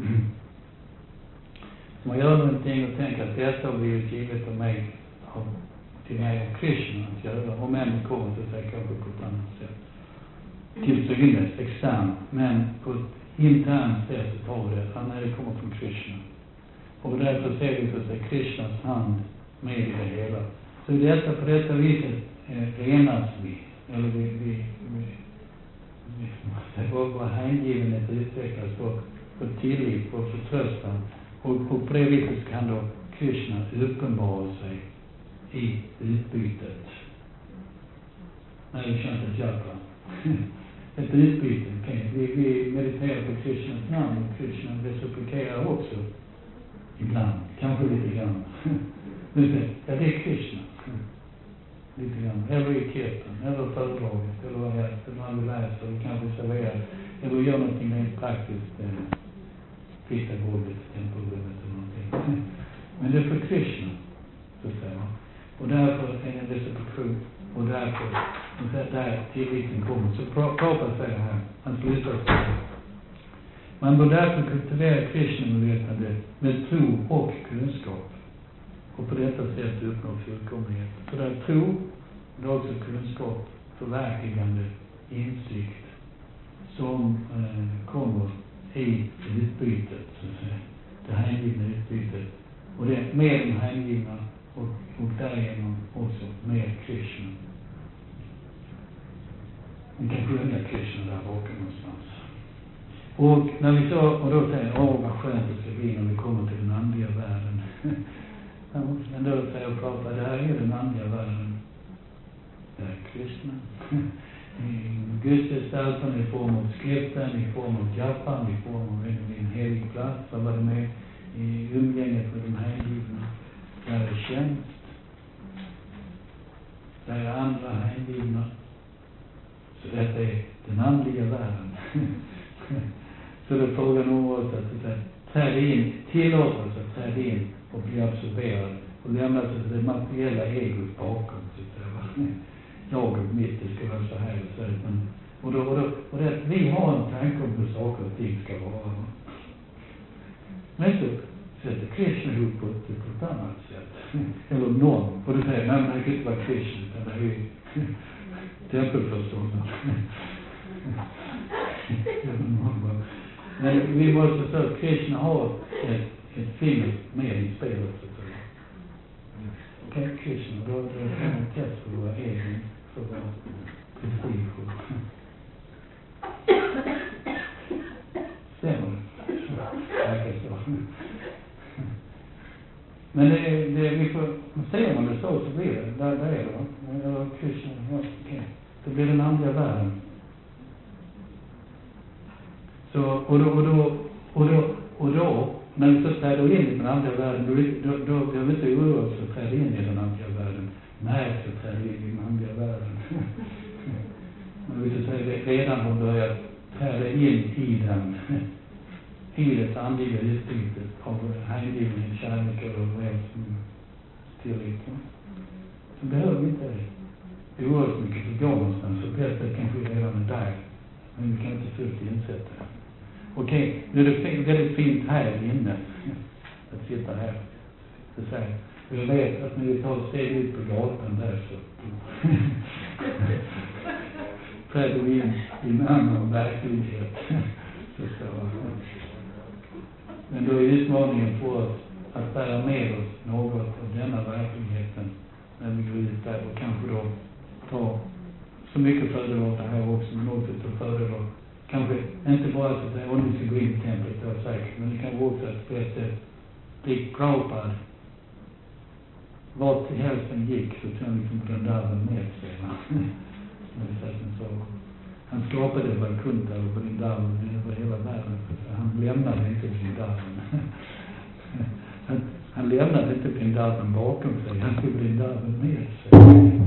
Så man gör någonting och tänker att detta har blivit givet av mig av till mig och Krishna att göra. Om än kommer så säger kanske på ett annat sätt. Till synes externt, men på ett internt sätt så tar vi det, han när det kommer från Krishna. Och därför ser vi så att Krishnas hand med i det hela. Så i detta, på detta viset eh, renas vi, eller vi, vi, vi, vi det var vår hängivenhet utvecklas på, på tillit, på förtröstan. Och, och på det viset kan då Krishna uppenbara sig i utbytet. När vi känner ett hjärta. Ett utbyte, okay. vi, vi mediterar på Krishnas namn och Krishna resuppikerar också ibland, kanske lite grann. Ja, det är Krishna. Lite grann. Eller i kirtan, eller föredraget, eller vad helst, eller när vi läser, eller kanske serverar, eller gör någonting rent praktiskt, eh, flytta golvet, tempelgolvet eller någonting. Men det är för Krishna, så säger man. Och därför är det en reception. Och därför, och så där tilliten kommer. Så Prabhupada säger här, han slutar säga. Man bör därför kultivera Krishna-medvetande med tro och kunskap. Och på detta sätt uppnå fullkomlighet. Så där tro, det är också kunskap, förverkligande, insikt som eh, kommer i utbytet, så att säga. Det hängivna utbytet. Och det är mer än hängivna och, och därigenom också mer Krishna. Man kan skönja Krishna där bakom någonstans. Och när vi så, och då säger åh vad skönt det ska bli när vi kommer till den andliga världen. Men då säger jag prata, det här är den andliga världen. Det är Krishna. I Gudsgestalten, i form av skriften, i form av Japan, i form av en, en helig plats, vad var det med i umgänget med de hängivna. Där är tjänst. Där är andra hängivna. Så detta är den andliga världen. Så det är frågan om oss att träda in, tillåta oss att träda in och bli absorberad och lämna sig till det materiella egot bakom. Så att jag och mitt, det ska vara så här och så här. Men, och då, och då, och det, vi har en tanke om hur saker och ting ska vara. Men så sätter Krishna ihop på ett, på ett annat sätt. Eller någon. Och du säger, nej men det kan inte vara Krishna, utan det är ju tempelförståndaren. Men vi måste säga att Krishna har ett, ett finger med i spelet. Okej, okay, Krishna, då är det en test för våra egen, för våra prestige. Stämmer det? Men det, det, vi får, säger man det så, så blir det. Där, där är det, va? Eller Krishna, ja, okej. Okay. Det blir den andra världen. Så, och då, och då, och då, och då, när vi så träder in i den andra världen, då, då, då behöver vi inte oroa oss för att träda in i den andra världen. Nej, så träder in i den andra världen. Men vi så säger vi redan har börjat träda in i den, i det andliga utbytet av hängiven kärlek eller vad som tillit. Så behöver vi inte det. Vi oroar oss mycket för att gå någonstans, så bättre kanske redan är där. Men vi kan inte fullt insätta det. Okej, nu är det väldigt fint här inne att sitta här. Så säger, jag vet att när vi tar steg ut på gatan där så träder vi in i en annan verklighet. Så så. Men då är utmaningen på oss att bära med oss något av denna verkligheten när vi går ut där och kanske då ta så mycket föredrag här också, men också ta föredrag. Kanske inte bara så att säga, om vi ska gå in i templet, det var säkert, men det kan vara också att berätta lik Prabhupada. Vart till hälften gick så tog han liksom Vrindavan med sig. Han skapade Vaikuntha och Vrindavan över hela världen. Han lämnade inte Vrindavan. Han, han lämnade inte Vrindavan bakom sig. Han tog Vrindavan med sig.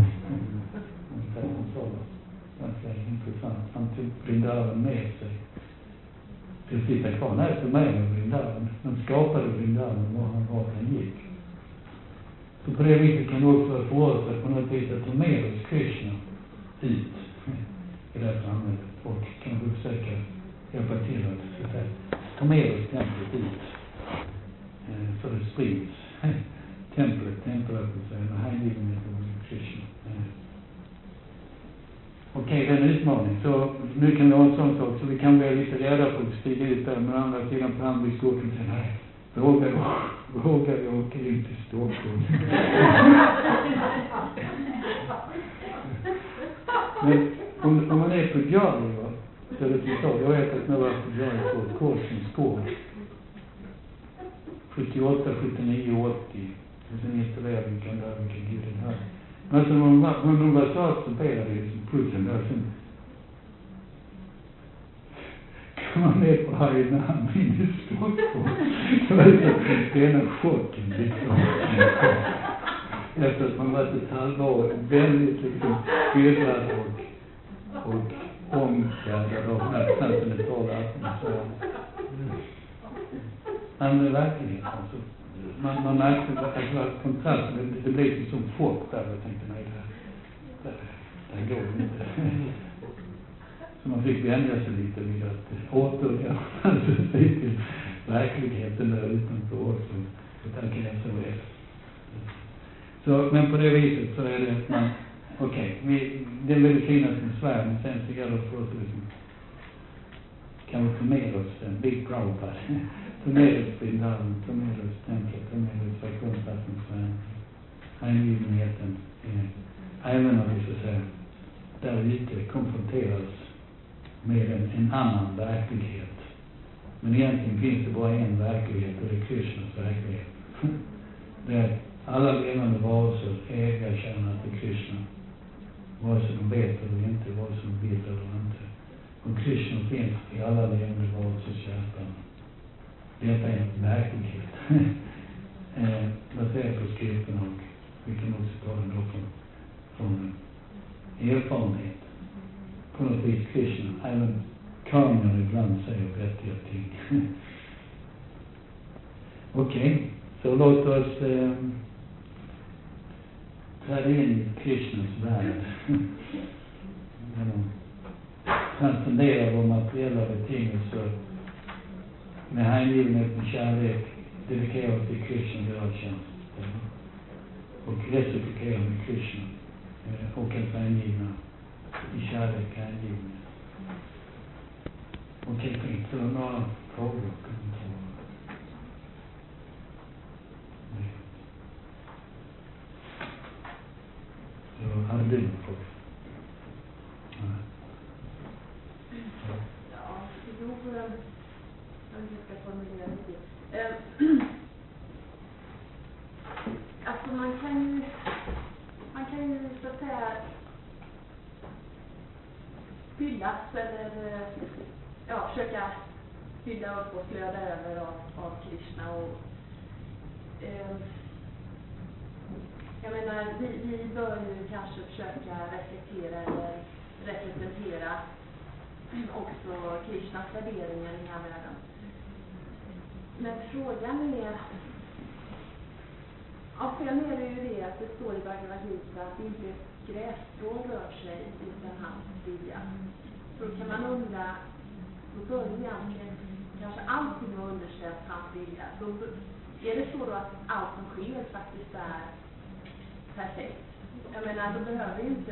Ganska intressant. Han tog Vrindavan med sig. Det sitter kvar när för mig med Vrindavan. Han skapade Vrindavan var han var han gick. Så på det viset kan det också vara för oss att på något vis att ta med oss Krishna ut i det här samhället och kan försöka hjälpa till att, att, att ta med oss templet ut eh, för det sprids. templet, templet, och hängivenhet av Krishna. Eh. Okej, det är en utmaning. Så nu kan vi ha en sån sak så vi kan bli lite rädda för att stiga ut där, men andra sidan på andra skoten säger nej. Vågar jag, vågar jag åka in till Stockholm? Men om, om man är på Jari, så är det som så. Jag vet att när jag var på Jari på ett kurs i skål. sjuttioåtta, sjuttionio, åttio. Och sen installerade vi kan där vilka guden här. Men alltså när de var så accepterade liksom plussen där sen kan man med på Harinam in i Stockholm. Det var så rena chocken liksom. Efter att man varit ett halvår väldigt liksom spyrrad och, och omkärrad av den här transcendentala atmosfären. Men det är verkligen alltså. Man, man märkte att det var kontrast, det, det blev som chock där. Jag tänkte, nej, det, det, det går inte. Så man fick vänja sig lite vid att återgå sig till verkligheten där utanför oss. Och där kan jag så är. Så, men på det viset så är det att man, okej, okay, det är väldigt fina som Sverige, men sen så gäller det för oss liksom, kan vi ta med oss en big Prabhupada. Ta med oss Vrindavan, ta med oss templet, ta med oss Vaikuntha-atmosfären, hängivenheten, även om vi så säga där ute konfronteras med en, en annan verklighet. Men egentligen finns det bara en verklighet och det är Krishnas verklighet. Där alla levande varelser äger kärnan till Krishna. Vare sig de vet eller inte, vare sig de vet eller inte. Och Krishna finns i alla levande varelsers hjärtan. Detta är en verklighet. eh, baserat på skriften och vi kan också ta den då från, från erfarenhet. På något vis Krishna, även Karmen ibland säger vettiga ting. Okej, okay, så låt oss eh, träda in i Krishnas värld. Transcendera vår materiella betingelser med hängivenhet och kärlek, dedikera oss till Krishna gudstjänst och reciprokera med Krishna och att hängivna i kärlek och hängivenhet. Okej, fint. Så några frågor och kommentarer. Så hade du någon fråga? Nej. Ja, jo, jag ska formulera det. Alltså man kan ju, man kan ju så att säga fyllas eller ja, försöka fylla upp och flöda över av, av Krishna och eh, jag menar, vi, vi bör ju kanske försöka reflektera eller representera också Krishnas värderingar i den här världen. Men frågan är, ja, sen är det ju det att det står i Bhagavad Gita att inte ett grässtrå rör sig utan hans vilja. Så kan man undra, då bör egentligen kanske allting vara underställt hans vilja. Då är det så då att allt som sker faktiskt är perfekt. Jag menar, då behöver vi inte...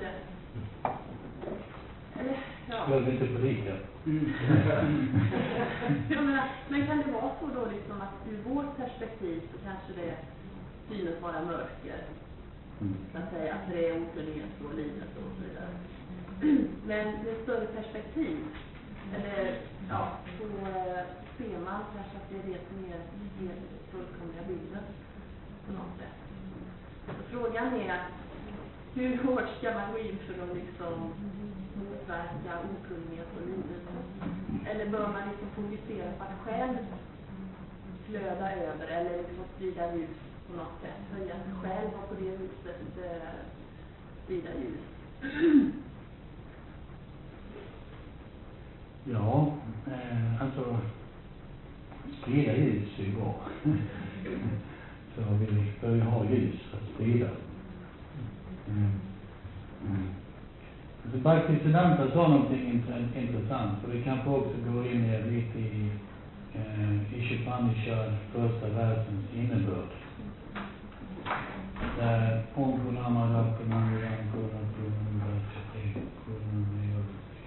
Eller, ja. Behöver inte predika. Mm. Jag menar, men kan det vara så då liksom att ur vårt perspektiv så kanske det synes vara mörker. Mm. Så att säga, att det är okunnighet och livet och så vidare. Men det större perspektiv, eller ja, så eh, ser man kanske att det är det som är den fullkomliga bilden på något sätt. Så frågan är, hur hårt ska man gå in för att liksom motverka okunnighet och lidelse? Eller bör man liksom fokusera på att själv flöda över eller liksom sprida ljus på något sätt? Höja sig själv och på det viset eh, sprida ljus. Ja, eh, alltså sprida ljus är ju bra. Så vi bör ju ha ljus att sprida. Mm. Mm. Så Bhaktisiddhanta sa någonting intressant, för det kanske också går in lite i eh, Ishopanishad, första versens innebörd. Där om Purnamada Purnamiram Purnam Vachate Purnam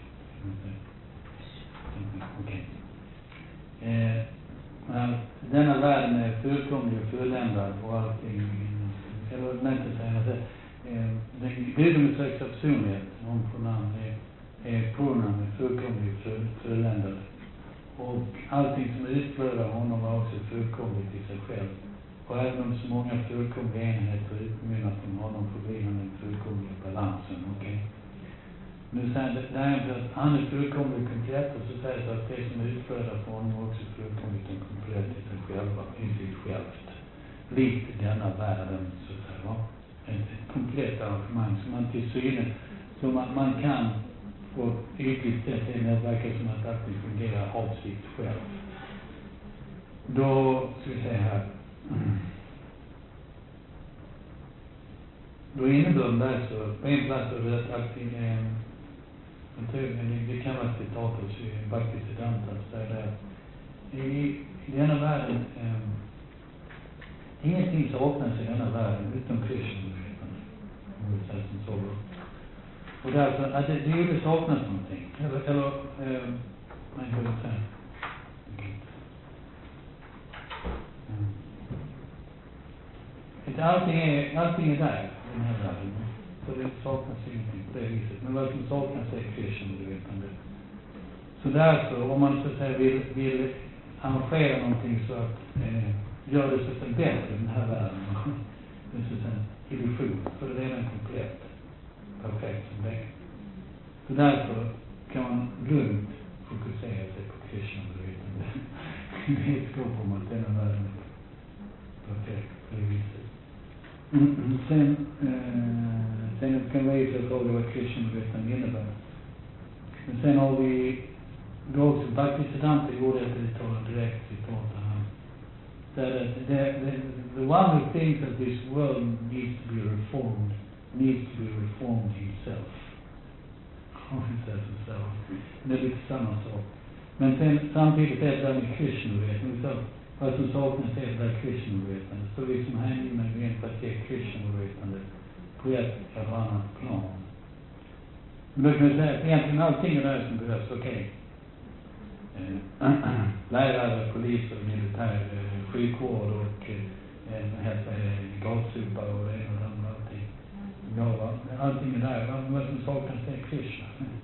Okej. Eh, denna världen är fullkomlig och fulländad och allting, eller inte säga det. Eh, den gudomens högsta personlighet, om Purnam, är, är Purnam, är fullkomlig och full, fulländad. Och allting som utflödar honom är också fullkomligt i sig själv. Och även om så många fullkomliga enheter utmynnar från honom förblir han den fullkomliga balansen, okej? Okay? Nu säger det där att han är fullkomligt komplett, och så säger det att det som utflödar från honom är också fullkomligt och komplett i sig själva, i sig självt. Likt denna världen, så att säga, va? Ett komplett arrangemang som man till syne, som man, man kan på ett ytligt sätt, det verkar som att allting fungerar av sig själv. Då ska vi se här. Mm. Då innebär det så, på en plats är det allting, eh, det kan vara citatet i Bhaktisiddhanta, så är det i, i denna världen, eh, ingenting saknas i denna världen utom Krishna-medvetande. Och därför att det, det ju saknas någonting. Eller, eller eh, man kan väl säga. Mm. Allting är, allting är där i den här världen. Så det saknas ingenting på det viset. Men vad som saknas är Krishna-medvetande. Så därför, om man så att säga vill, vill arrangera någonting så att eh, gör det så att det är bättre i den här världen. Det är så att säga illusion. För det är redan komplett. Perfekt som det är. Så därför kan man lugnt fokusera sig på Krishna-medvetande. Vetskap om att denna världen är perfekt på det viset. Mm. Sen, eh, sen kan vi ju fråga vad Krishna-medvetande innebär. Men sen har vi då också Bhaktisiddhanta gjorde ett citat, direkt citat här. That the, the, the one who thinks that this world needs to be reformed needs to be reformed himself. himself. Det är lite samma sak. Men sen, samtidigt är det där med Krishna-medvetande. Vad som saknas är det där Krishna-medvetande. Så vi som hängivna vet att det är Krishna-medvetande på ett eller annat plan. Men då kan vi säga att egentligen allting är där som behövs, okej. Okay. Eh, lärare, poliser, militär, eh, sjukvård och eh, hälsa, eh, gatsupar och det ena och det andra, allting. Ja, va? Allting är där. Va? Vad som saknas är Krishna.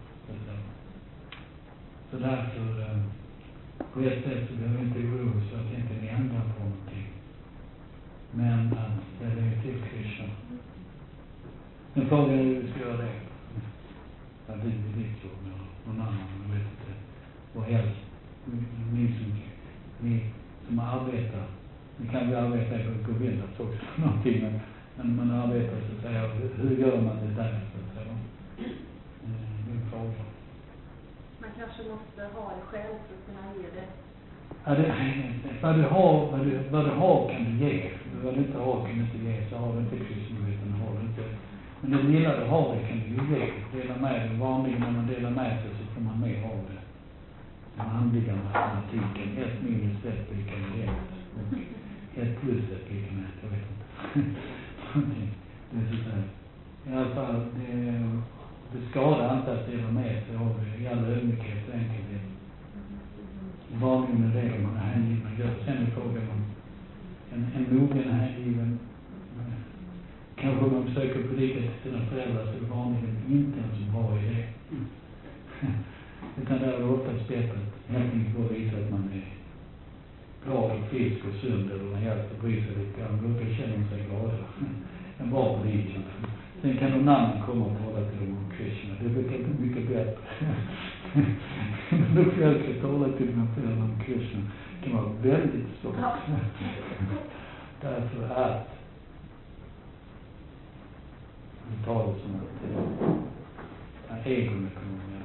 Så därför eh, på ett sätt så behöver vi inte oroa oss för att inte vi ändrar på någonting. Men att det är till Krishna. Den frågan är hur vi ska göra det. Ja, det är ditt jobb eller någon annan, jag vet inte. Och helst, ni som, ni som arbetar, ni kan ju arbeta på Govindas också någonting, men, men man arbetar så att säga, hur gör man det där så att säga? Min fråga. Man kanske måste ha det själv för att kunna ge det. Ja, det, vad, du har, vad, du, vad du har kan du ge. Vad du inte har kan du inte ge, så har du inte Krishna-medvetande, har du inte. Men det lilla du har det kan du ju ge. Dela med det. Vanligen när man delar med sig så får man mer av det. Den andliga matematiken. Ett minus ett lika med ett. Och ett plus ett lika med ett. Jag vet inte. Det är så här. I alla fall, det, det skadar inte att dela med sig av det. I all ödmjukhet och enkelhet. Vanligen är det man är hängiven. Sen är frågan om en, en mogen hängiven. Kanske man försöker föräldrar så är det vanligen inte en som har idé. Utan där är det oftast bättre att helt enkelt bara visa att man är glad och frisk och sund eller när hjälp att bry sig lite grann. Då känner sig glada. En bra politiker. Sen kan någon annan komma och tala till dem om Krishna. Det brukar bli mycket bättre. Men då själv ska tala till dem om Krishna. Det kan vara väldigt svårt. Därför att vi tar det som att egon är kommer.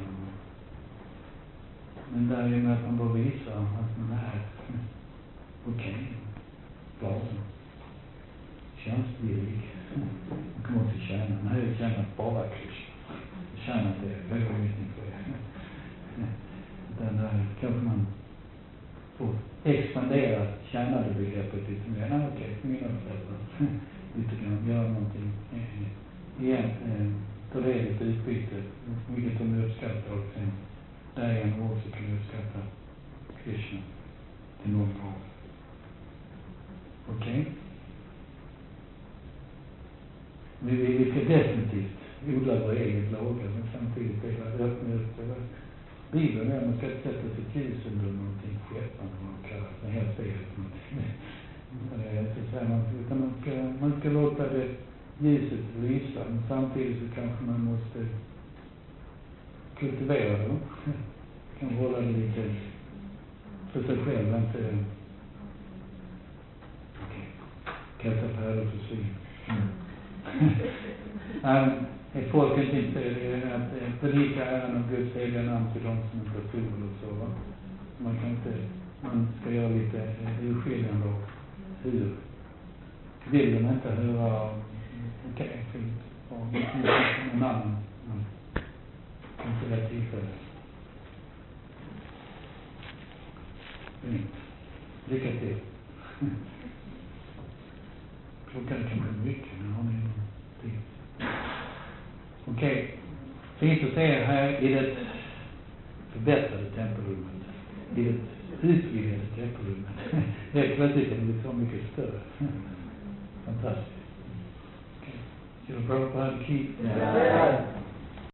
Men där är med att man bara visar att man är okej, okay, glad, tjänstvillig. Man kommer också tjäna. Man har ju tjänat bara Krishna. Tjänat det väldigt mycket för det. Utan där kanske man får expandera tjänade begreppet lite mer. Nej, okej, okay, mina föräldrar. Lite grann, göra någonting. Igen, ta det lite utbyte. Vilket de uppskattar och sen därigenom också kan vi uppskatta Krishna till någon gång. Okej? Okay. Vi, vi, vi ska definitivt odla vår egen låga, men samtidigt är det öppna upp det. Bibeln är att man ska sätta sitt ljus under någonting skepande, man kallar det helt eget någonting. Man, man, ska, man ska låta det ljuset lysa, men samtidigt så kanske man måste kultivera det. Kan hålla det lite för sig själv, inte okej, kasta pärlor för svin. Ett folk är inte att predika äran av Guds heliga namn till de som inte tror och så, va? Man kan inte, man ska göra lite urskiljande av hur vill de inte höra okej, okay, fint och någon annan inte det tillfälle. Fint. Lycka till. Klockan kan bli mycket, men har ni någon tid? Okej. Okay. Fint att se er här i det förbättrade tempelrummet. I det utvidgade tempelrummet. Det är plötsligt att det blir så mycket större. Fantastiskt. Okej. Okay. Prabhupada, keep.